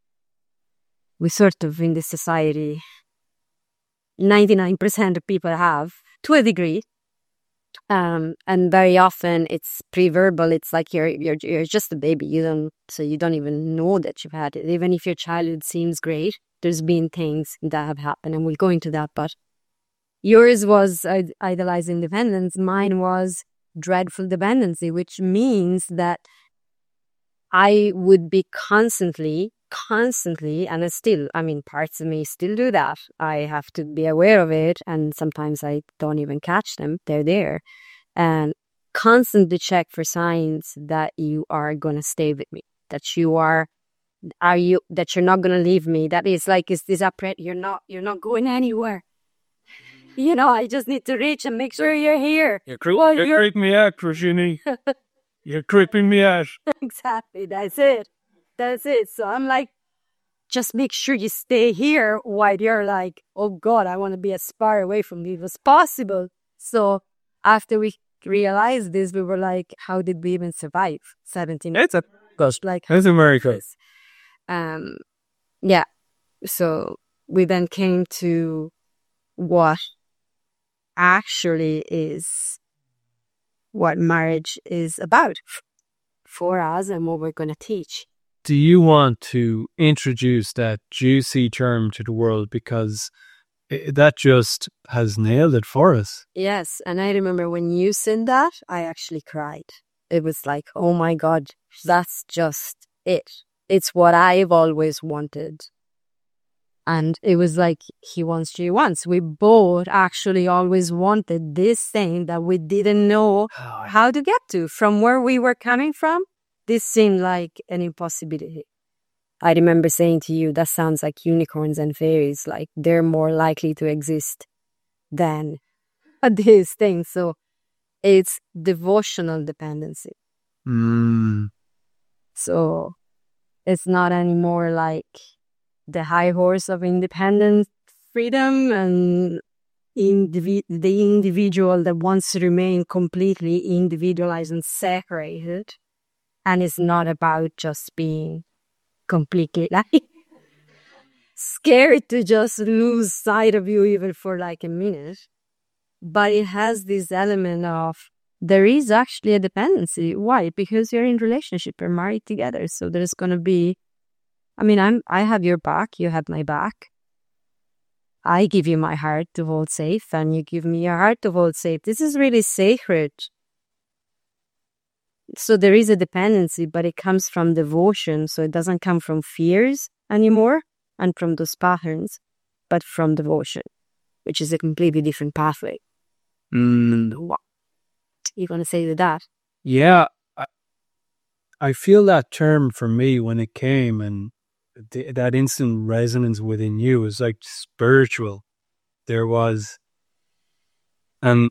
we sort of in this society ninety-nine percent of people have to a degree. Um, and very often it's pre-verbal. It's like you're you're you're just a baby. You don't so you don't even know that you've had it. Even if your childhood seems great, there's been things that have happened, and we'll go into that. But yours was idolized independence. Mine was dreadful dependency, which means that I would be constantly, constantly, and I still, I mean, parts of me still do that. I have to be aware of it, and sometimes I don't even catch them. They're there. And constantly check for signs that you are going to stay with me, that you are, are you, that you're not going to leave me. That is like, is this upright? You're not, you're not going anywhere. You know, I just need to reach and make sure you're here. You're, cre- well, you're, you're creeping me out, Krishini. You're creeping me out. Exactly. That's it. That's it. So I'm like, just make sure you stay here while you're like, oh God, I want to be as far away from you as possible. So after we realized this, we were like, how did we even survive seventeen? It's a ghost. Like, it's a miracle. Um, yeah. So we then came to what actually is what marriage is about for us and what we're going to teach. Do you want to introduce that juicy term to the world, because it, that just has nailed it for us? Yes, and I remember when you said that, I actually cried. It was like, oh my God, that's just it. It's what I've always wanted. And it was like, he wants, she wants. We both actually always wanted this thing that we didn't know oh, how to get to. From where we were coming from, this seemed like an impossibility. I remember saying to you, that sounds like unicorns and fairies. Like, they're more likely to exist than these things. So it's devotional dependency. Mm. So it's not anymore like the high horse of independent freedom and indivi- the individual that wants to remain completely individualized and separated. And it's not about just being completely like scared to just lose sight of you even for like a minute. but it has this element of there is actually a dependency. Why? Because you're in relationship, you're married together. So there's going to be, I mean, I'm, I have your back, you have my back. I give you my heart to hold safe, and you give me your heart to hold safe. This is really sacred. So there is a dependency, but it comes from devotion. So it doesn't come from fears anymore and from those patterns, but from devotion, which is a completely different pathway. Mm. What are you going to say to that? Yeah, I, I feel that term for me when it came, and th- that instant resonance within you is like spiritual. There was, and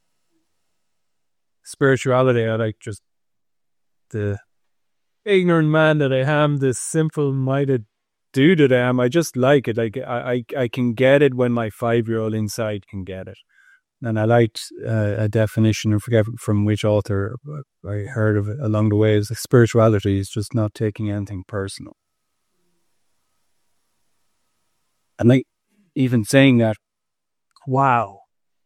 spirituality, I like just the ignorant man that I am, this simple-minded dude that I am. I just like it. Like I, I, I can get it when my five-year-old inside can get it. And I liked uh, a definition, I forget from which author I heard of it along the way, is like spirituality is just not taking anything personal. And like even saying that, wow,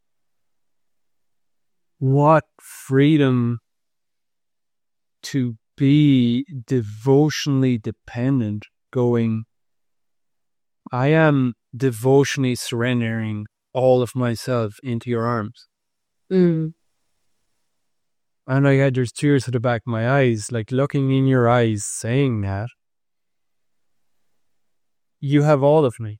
what freedom to be devotionally dependent, going, I am devotionally surrendering all of myself into your arms. Mm. And I had, there's tears at the back of my eyes, like looking in your eyes, saying that. You have all of me.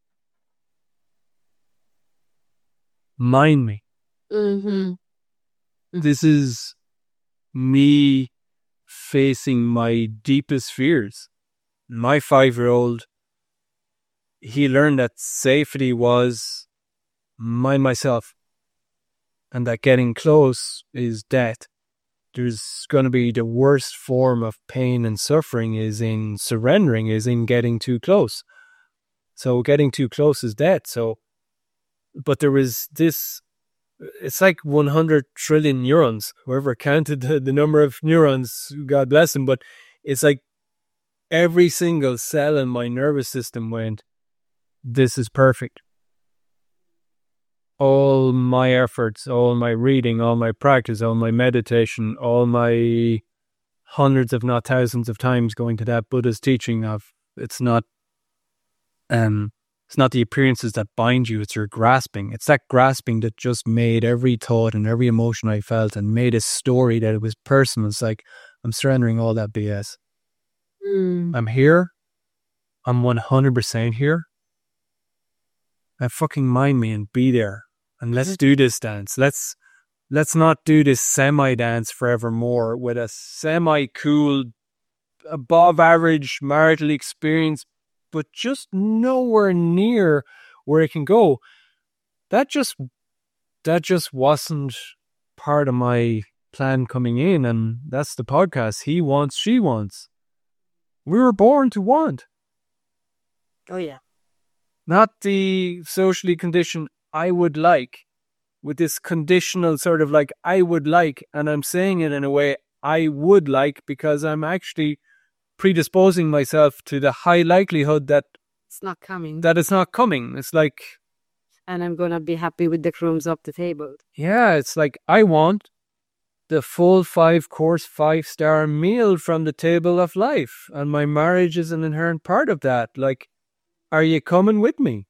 Mind me. Mm-hmm. This is me facing my deepest fears. My five-year-old, he learned that safety was mind myself, and that getting close is death. There's going to be the worst form of pain and suffering is in surrendering, is in getting too close. So getting too close is death. So, but there was this, it's like one hundred trillion neurons, whoever counted the, the number of neurons, God bless them, but it's like every single cell in my nervous system went, this is perfect. All my efforts, all my reading, all my practice, all my meditation, all my hundreds, if not thousands of times going to that Buddha's teaching of it's not, um, it's not the appearances that bind you, it's your grasping. It's that grasping that just made every thought and every emotion I felt and made a story that it was personal. It's like, I'm surrendering all that B S. Mm. I'm here. I'm one hundred percent here. And fucking mind me and be there. And let's do this dance. Let's let's not do this semi-dance forevermore with a semi-cool, above average marital experience, but just nowhere near where it can go. That just that just wasn't part of my plan coming in, and that's the podcast. He wants, she wants. We were born to want. Oh yeah. Not the socially conditioned I would like, with this conditional sort of like I would like, and I'm saying it in a way I would like because I'm actually predisposing myself to the high likelihood that it's not coming. That it's not coming. It's like, and I'm gonna be happy with the crumbs off the table. Yeah, it's like I want the full five course, five star meal from the table of life, and my marriage is an inherent part of that. Like, are you coming with me?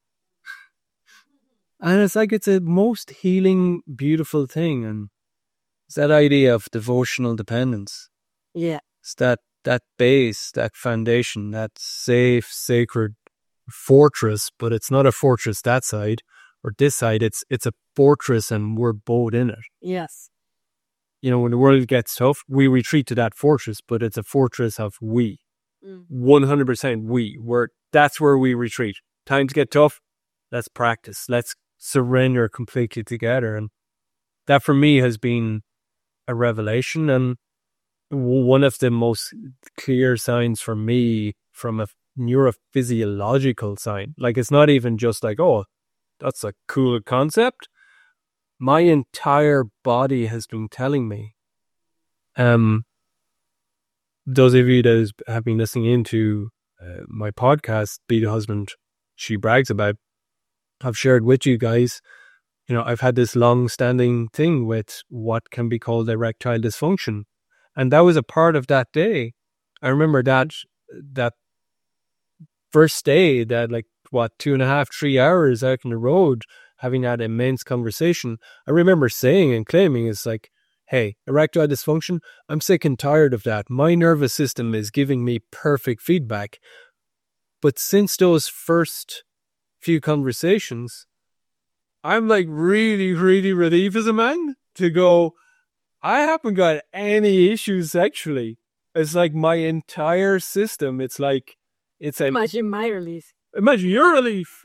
And it's like, it's a most healing, beautiful thing. And it's that idea of devotional dependence. Yeah. It's that, that base, that foundation, that safe, sacred fortress, but it's not a fortress that side or this side. It's, it's a fortress and we're both in it. Yes. You know, when the world gets tough, we retreat to that fortress, but it's a fortress of we. Mm. one hundred percent we. We're, that's where we retreat. Times get tough. Let's practice. Let's surrender completely together. And that for me has been a revelation, and one of the most clear signs for me from a neurophysiological sign. Like, it's not even just like, oh, that's a cool concept. My entire body has been telling me. Um, those of you that have been listening into uh, my podcast, Be the Husband She Brags About, I've shared with you guys, you know, I've had this long-standing thing with what can be called erectile dysfunction. And that was a part of that day. I remember that, that first day, that like, what, two and a half, three hours out on the road, having that immense conversation. I remember saying and claiming, it's like, hey, erectile dysfunction, I'm sick and tired of that. My nervous system is giving me perfect feedback. But since those first few conversations, I'm like really, really relieved as a man to go, I haven't got any issues sexually. It's like my entire system. It's like, it's a... Imagine my relief. Imagine your relief.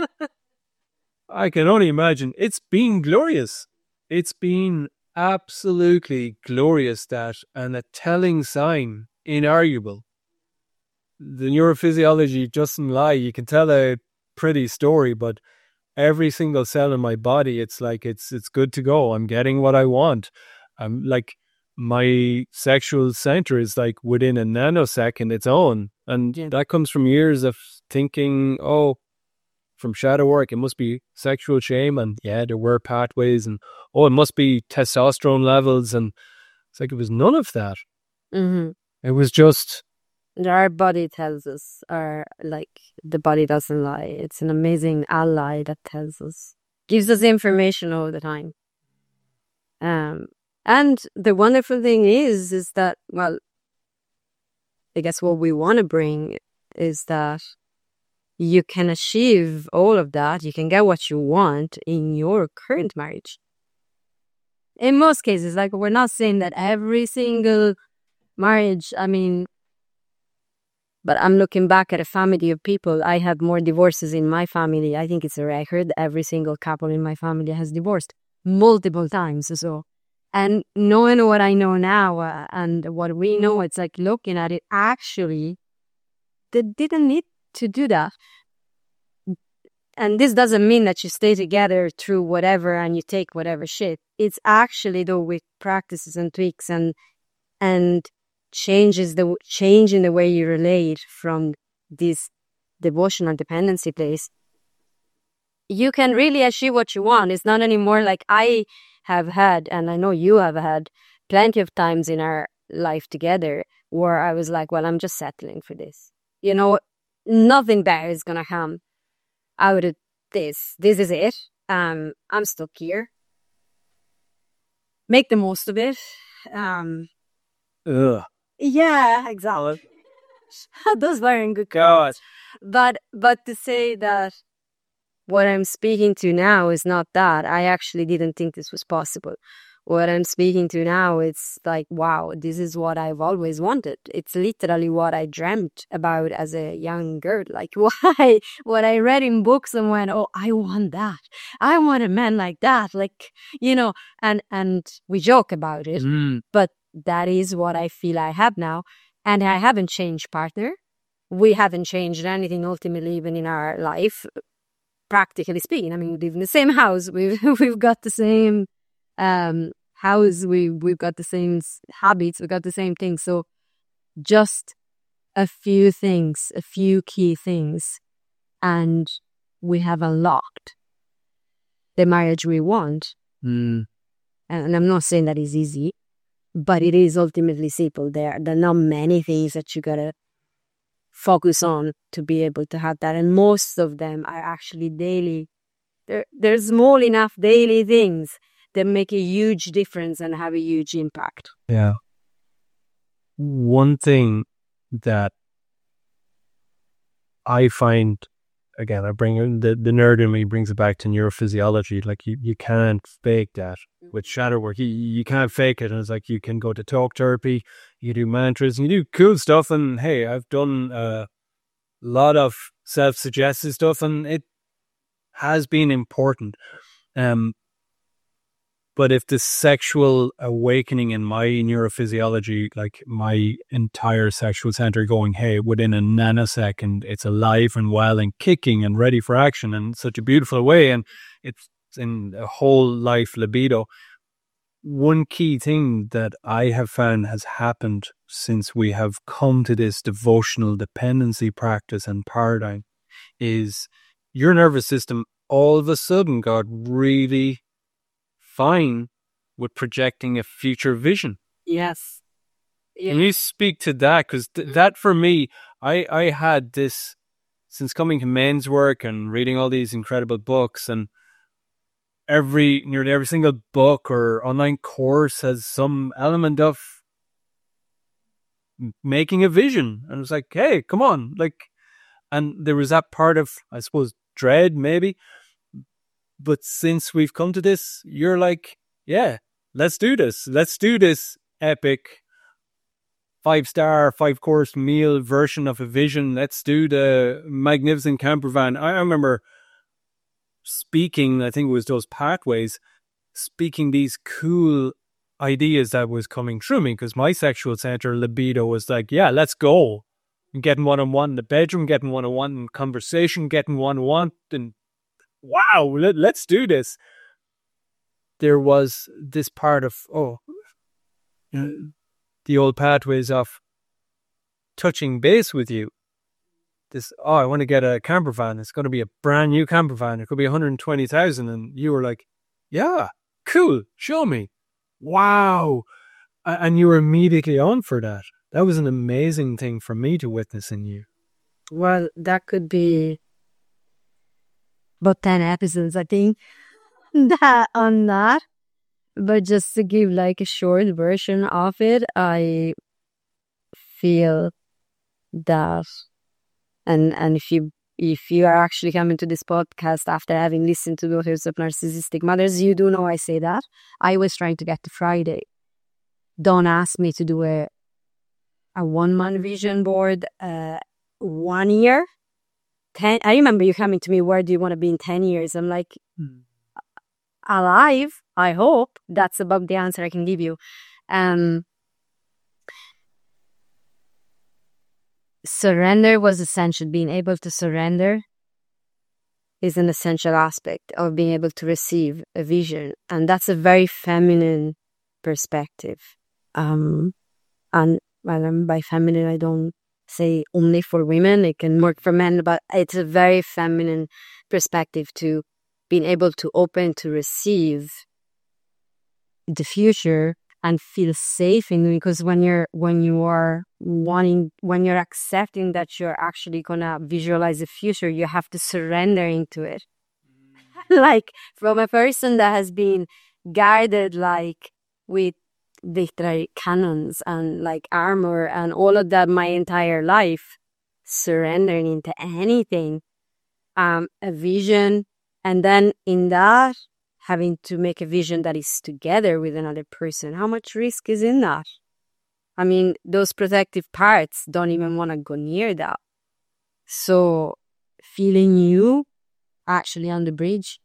I can only imagine. It's been glorious. It's been absolutely glorious, that, and a telling sign, inarguable. The neurophysiology doesn't lie. You can tell a pretty story, but every single cell in my body, it's like, it's it's good to go. I'm getting what I want. I'm like, my sexual center is like within a nanosecond its own. And yeah. that comes from years of thinking, oh, from shadow work, it must be sexual shame. And yeah, there were pathways, and oh, it must be testosterone levels. And it's like, it was none of that. Mm-hmm. It was just... Our body tells us, or like the body doesn't lie. It's an amazing ally that tells us, gives us information all the time. Um, and the wonderful thing is, is that, well, I guess what we want to bring is that you can achieve all of that. You can get what you want in your current marriage. In most cases, like, we're not saying that every single marriage, I mean, but I'm looking back at a family of people. I have more divorces in my family. I think it's a record. Every single couple in my family has divorced multiple times. So, and knowing what I know now uh, and what we know, it's like looking at it, actually, they didn't need to do that. And this doesn't mean that you stay together through whatever and you take whatever shit. It's actually, though, with practices and tweaks and and changes the change in the way you relate from this devotional dependency place, you can really achieve what you want. It's not anymore like I have had, and I know you have had plenty of times in our life together where I was like, well, I'm just settling for this. You know, nothing better is gonna come out of this. This is it. Um, I'm stuck here. Make the most of it. Um, Ugh. Yeah, exactly. Those weren't good comments. But but to say that what I'm speaking to now is not that. I actually didn't think this was possible. What I'm speaking to now, it's like, wow, this is what I've always wanted. It's literally what I dreamt about as a young girl. Like, why? What I read in books and went, oh, I want that. I want a man like that. Like, you know, and, and we joke about it. Mm. But that is what I feel I have now. And I haven't changed partner. We haven't changed anything ultimately, even in our life, practically speaking. I mean, we live in the same house. We've, we've got the same um, house. We, we've got the same habits. We've got the same things. So just a few things, a few key things. And we have unlocked the marriage we want. Mm. And, and I'm not saying that is easy. But it is ultimately simple. There, there are not many things that you gotta focus on to be able to have that. And most of them are actually daily. They're, they're small enough daily things that make a huge difference and have a huge impact. Yeah. One thing that I find, again, I bring the, the nerd in me brings it back to neurophysiology. Like, you, you can't fake that. With shadow work, you, you can't fake it. And it's like, you can go to talk therapy, you do mantras, and you do cool stuff. And hey, I've done a lot of self-suggested stuff, and it has been important. Um, but if the sexual awakening in my neurophysiology, like my entire sexual center going, hey, within a nanosecond, it's alive and well and kicking and ready for action in such a beautiful way, and it's in a whole life libido. One key thing that I have found has happened since we have come to this devotional dependency practice and paradigm is your nervous system all of a sudden got really fine with projecting a future vision. Yes. Yeah. Can you speak to that? Because th- that for me, I, I had this since coming to men's work and reading all these incredible books, and every nearly every single book or online course has some element of making a vision. And it was like, hey, come on. Like, and there was that part of, I suppose, dread maybe. But since we've come to this, you're like, yeah, let's do this. Let's do this epic five-star, five-course meal version of a vision. Let's do the magnificent camper van. I remember speaking, I think it was those pathways, speaking these cool ideas that was coming through me, because my sexual center libido was like, yeah, let's go. Getting one-on-one in the bedroom, getting one-on-one in conversation, getting one-on-one, and wow, let, let's do this. There was this part of, oh, you know, the old pathways of touching base with you. This, oh, I want to get a camper van. It's going to be a brand new camper van. It could be one hundred twenty thousand. And you were like, yeah, cool. Show me. Wow. And you were immediately on for that. That was an amazing thing for me to witness in you. Well, that could be about ten episodes, I think, that on that. But just to give like a short version of it, I feel that, and and if you if you are actually coming to this podcast after having listened to Daughters of Narcissistic Mothers, you do know I say that. I was trying to get to Friday. Don't ask me to do a a one-month vision board, uh, one year. Ten. I remember you coming to me, where do you want to be in ten years? I'm like, hmm. alive, I hope. That's about the answer I can give you. Um, surrender was essential. Being able to surrender is an essential aspect of being able to receive a vision. And that's a very feminine perspective. Um, and well, by feminine, I don't say only for women. It can work for men, but it's a very feminine perspective to being able to open to receive the future and feel safe in, because when you're when you are wanting when you're accepting that you're actually gonna visualize the future, you have to surrender into it. Mm. Like from a person that has been guided like with literary cannons and like armor and all of that my entire life, surrendering into anything, um, a vision. And then in that, having to make a vision that is together with another person. How much risk is in that? I mean, those protective parts don't even want to go near that. So feeling you actually on the bridge,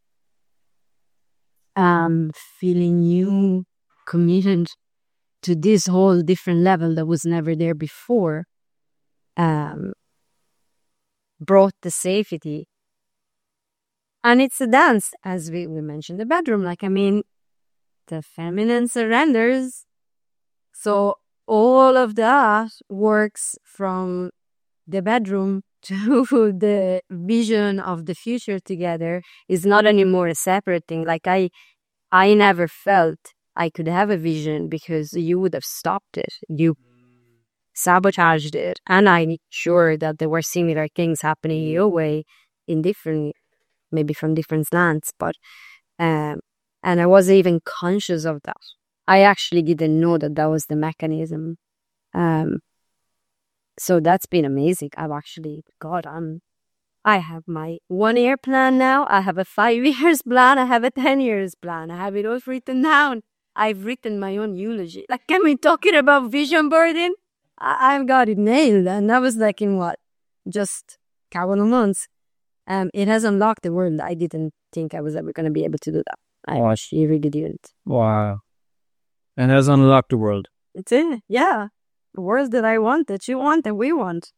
um, feeling you committed to this whole different level that was never there before, um, brought the safety. And it's a dance, as we, we mentioned the bedroom. Like, I mean, the feminine surrenders. So all of that works from the bedroom to the vision of the future together is not anymore a separate thing. Like I, I never felt I could have a vision because you would have stopped it. You sabotaged it. And I'm sure that there were similar things happening your way in different maybe from different slants, but um, and I wasn't even conscious of that. I actually didn't know that that was the mechanism. Um, so that's been amazing. I've actually, God, I'm, I have my one year plan now. I have a five years plan. I have a ten years plan. I have it all written down. I've written my own eulogy. Like, can we talking about vision boarding? I- I've got it nailed, and that was like in what, just a couple of months. Um, it has unlocked the world. I didn't think I was ever going to be able to do that. I actually really didn't. Wow. And has unlocked the world. It's it. Yeah. The world that I want, that you want, that we want.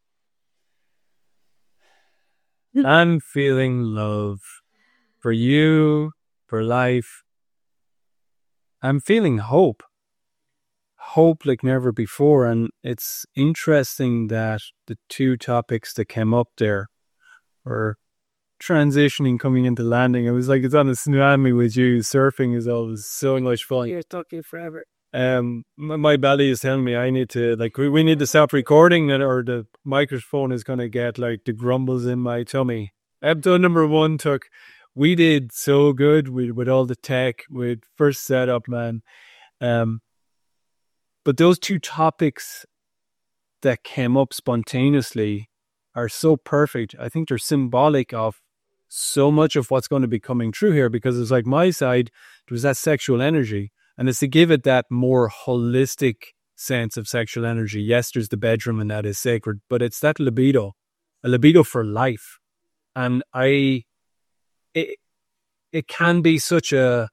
I'm feeling love for you, for life. I'm feeling hope. Hope like never before. And it's interesting that the two topics that came up there were transitioning coming into landing. It was like it's on a tsunami with you. Surfing is always so much fun. You're talking forever. Um, my, my belly is telling me I need to, like, we, we need to stop recording, or the microphone is going to get, like, the grumbles in my tummy. Episode number one took, we did so good with, with all the tech, with first setup, man. Um, but those two topics that came up spontaneously are so perfect. I think they're symbolic of so much of what's going to be coming true here, because it's like my side, there was that sexual energy. And it's to give it that more holistic sense of sexual energy. Yes, there's the bedroom and that is sacred, but it's that libido, a libido for life. And I, it, it can be such a,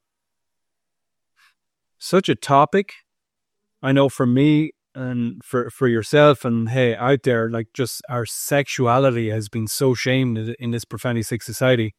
such a topic. I know for me and for, for yourself and hey, out there, like just our sexuality has been so shamed in this profanity sick society.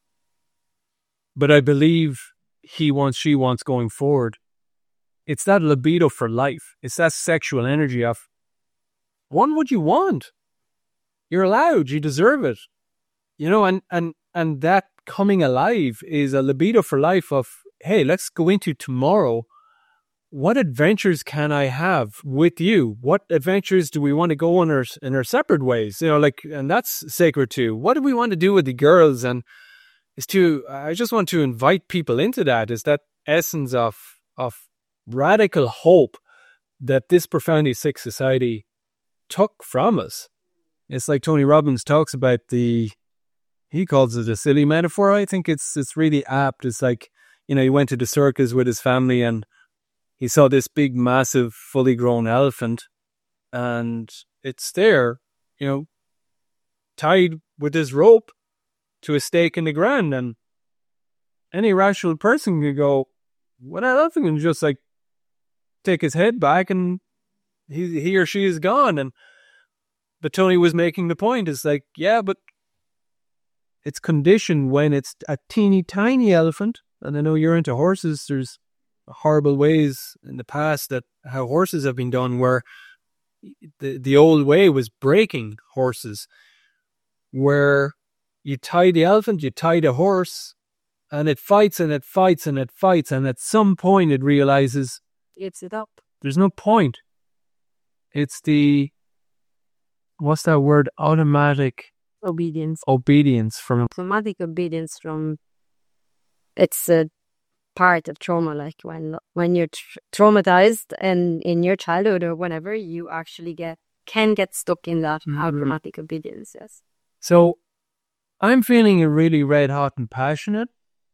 But I believe he wants, she wants going forward. It's that libido for life. It's that sexual energy of, want what you want. You're allowed. You deserve it. You know, and, and, and that coming alive is a libido for life of, hey, let's go into tomorrow. What adventures can I have with you? What adventures do we want to go on our, in our separate ways? You know, like, and that's sacred too. What do we want to do with the girls? And is to, I just want to invite people into that, is that essence of, of radical hope that this profoundly sick society took from us. It's like Tony Robbins talks about the, he calls it a silly metaphor. I think it's, it's really apt. It's like, you know, he went to the circus with his family and he saw this big, massive, fully grown elephant, and it's there, you know, tied with this rope to a stake in the ground, and any rational person could go, what well, elephant can just like take his head back and he he or she is gone. And but Tony was making the point, is like, yeah, but it's conditioned when it's a teeny tiny elephant. And I know you're into horses. There's horrible ways in the past that how horses have been done, where the the old way was breaking horses, where you tie the elephant, you tie the horse, and it fights and it fights and it fights, and at some point it realizes It's it up. There's no point. It's the, what's that word? Automatic Obedience. obedience from Automatic obedience from, it's a part of trauma. Like when when you're tra- traumatized and in your childhood or whenever, you actually get can get stuck in that Mhm. automatic obedience. Yes. So I'm feeling really red hot and passionate.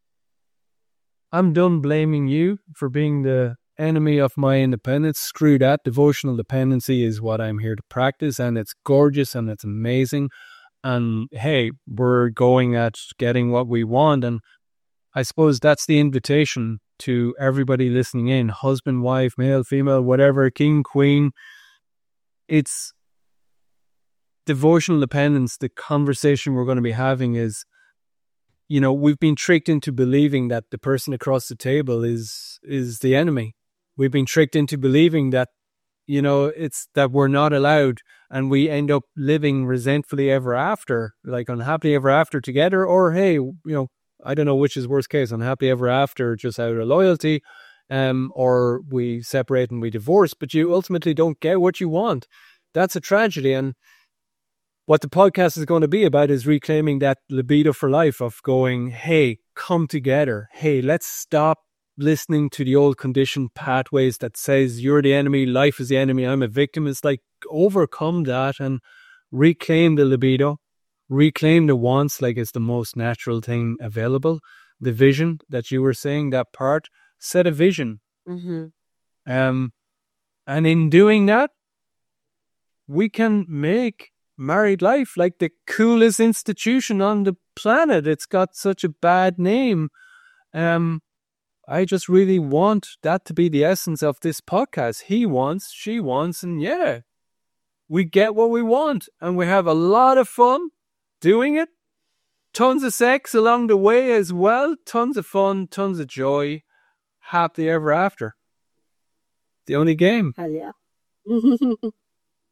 I'm done blaming you for being the enemy of my independence. Screw that. Devotional dependency is what I'm here to practice, and it's gorgeous and it's amazing. And hey, we're going at getting what we want. And I suppose that's the invitation to everybody listening in, husband, wife, male, female, whatever, king, queen. It's devotional dependence. The conversation we're going to be having is, you know, we've been tricked into believing that the person across the table is is the enemy. We've been tricked into believing that, you know, it's that we're not allowed, and we end up living resentfully ever after, like unhappily ever after together, or hey, you know, I don't know which is worst case, unhappily ever after just out of loyalty, um, or we separate and we divorce, but you ultimately don't get what you want. That's a tragedy. And what the podcast is going to be about is reclaiming that libido for life of going, hey, come together. Hey, let's stop listening to the old conditioned pathways that says you're the enemy, life is the enemy, I'm a victim. It's like overcome that and reclaim the libido, reclaim the wants like it's the most natural thing available. The vision that you were saying, that part, set a vision. Mm-hmm. Um, and in doing that, we can make married life like the coolest institution on the planet. It's got such a bad name. Um, I just really want that to be the essence of this podcast. He wants, she wants, and yeah, we get what we want, and we have a lot of fun doing it. Tons of sex along the way as well. Tons of fun, tons of joy. Happy ever after. The only game. Hell yeah.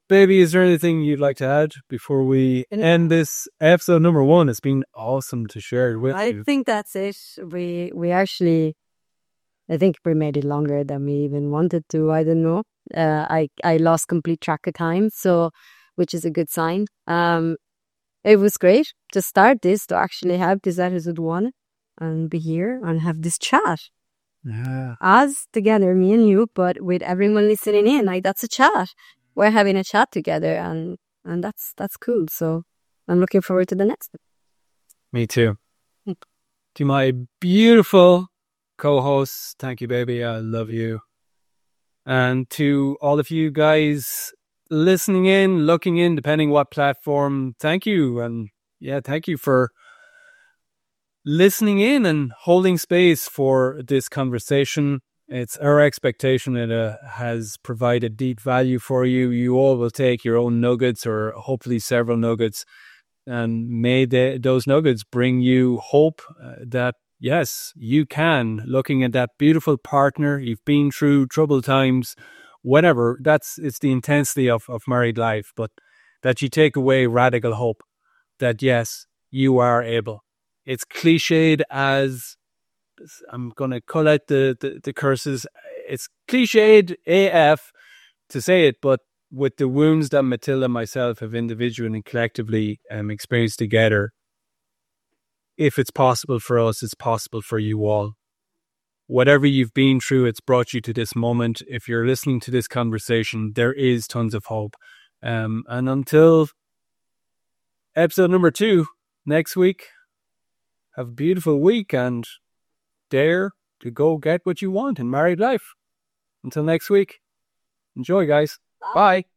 baby, is there anything you'd like to add before we end this episode number one? It's been awesome to share it with I you. I think that's it. We we actually, I think we made it longer than we even wanted to. I don't know. Uh, I I lost complete track of time, so which is a good sign. Um, it was great to start this, to actually have this episode one, and be here and have this chat. Yeah. Us together, me and you, but with everyone listening in, like that's a chat. We're having a chat together, and and that's that's cool. So I'm looking forward to the next one. Me too. To my beautiful co-hosts, thank you, baby. I love you. And to all of you guys listening in, looking in, depending what platform, thank you. And yeah, thank you for listening in and holding space for this conversation. It's our expectation that it uh, has provided deep value for you. You all will take your own nuggets, or hopefully several nuggets, and may the, those nuggets bring you hope uh, that, yes, you can. Looking at that beautiful partner, you've been through troubled times, whatever, that's it's the intensity of, of married life, but that you take away radical hope that, yes, you are able. It's cliched as, I'm going to call out the, the, the curses, it's cliched A F to say it, but with the wounds that Matilda and myself have individually and collectively um, experienced together, if it's possible for us, it's possible for you all. Whatever you've been through, it's brought you to this moment. If you're listening to this conversation, there is tons of hope. Um, and until episode number two next week, have a beautiful week and dare to go get what you want in married life. Until next week, enjoy, guys. Bye. Bye.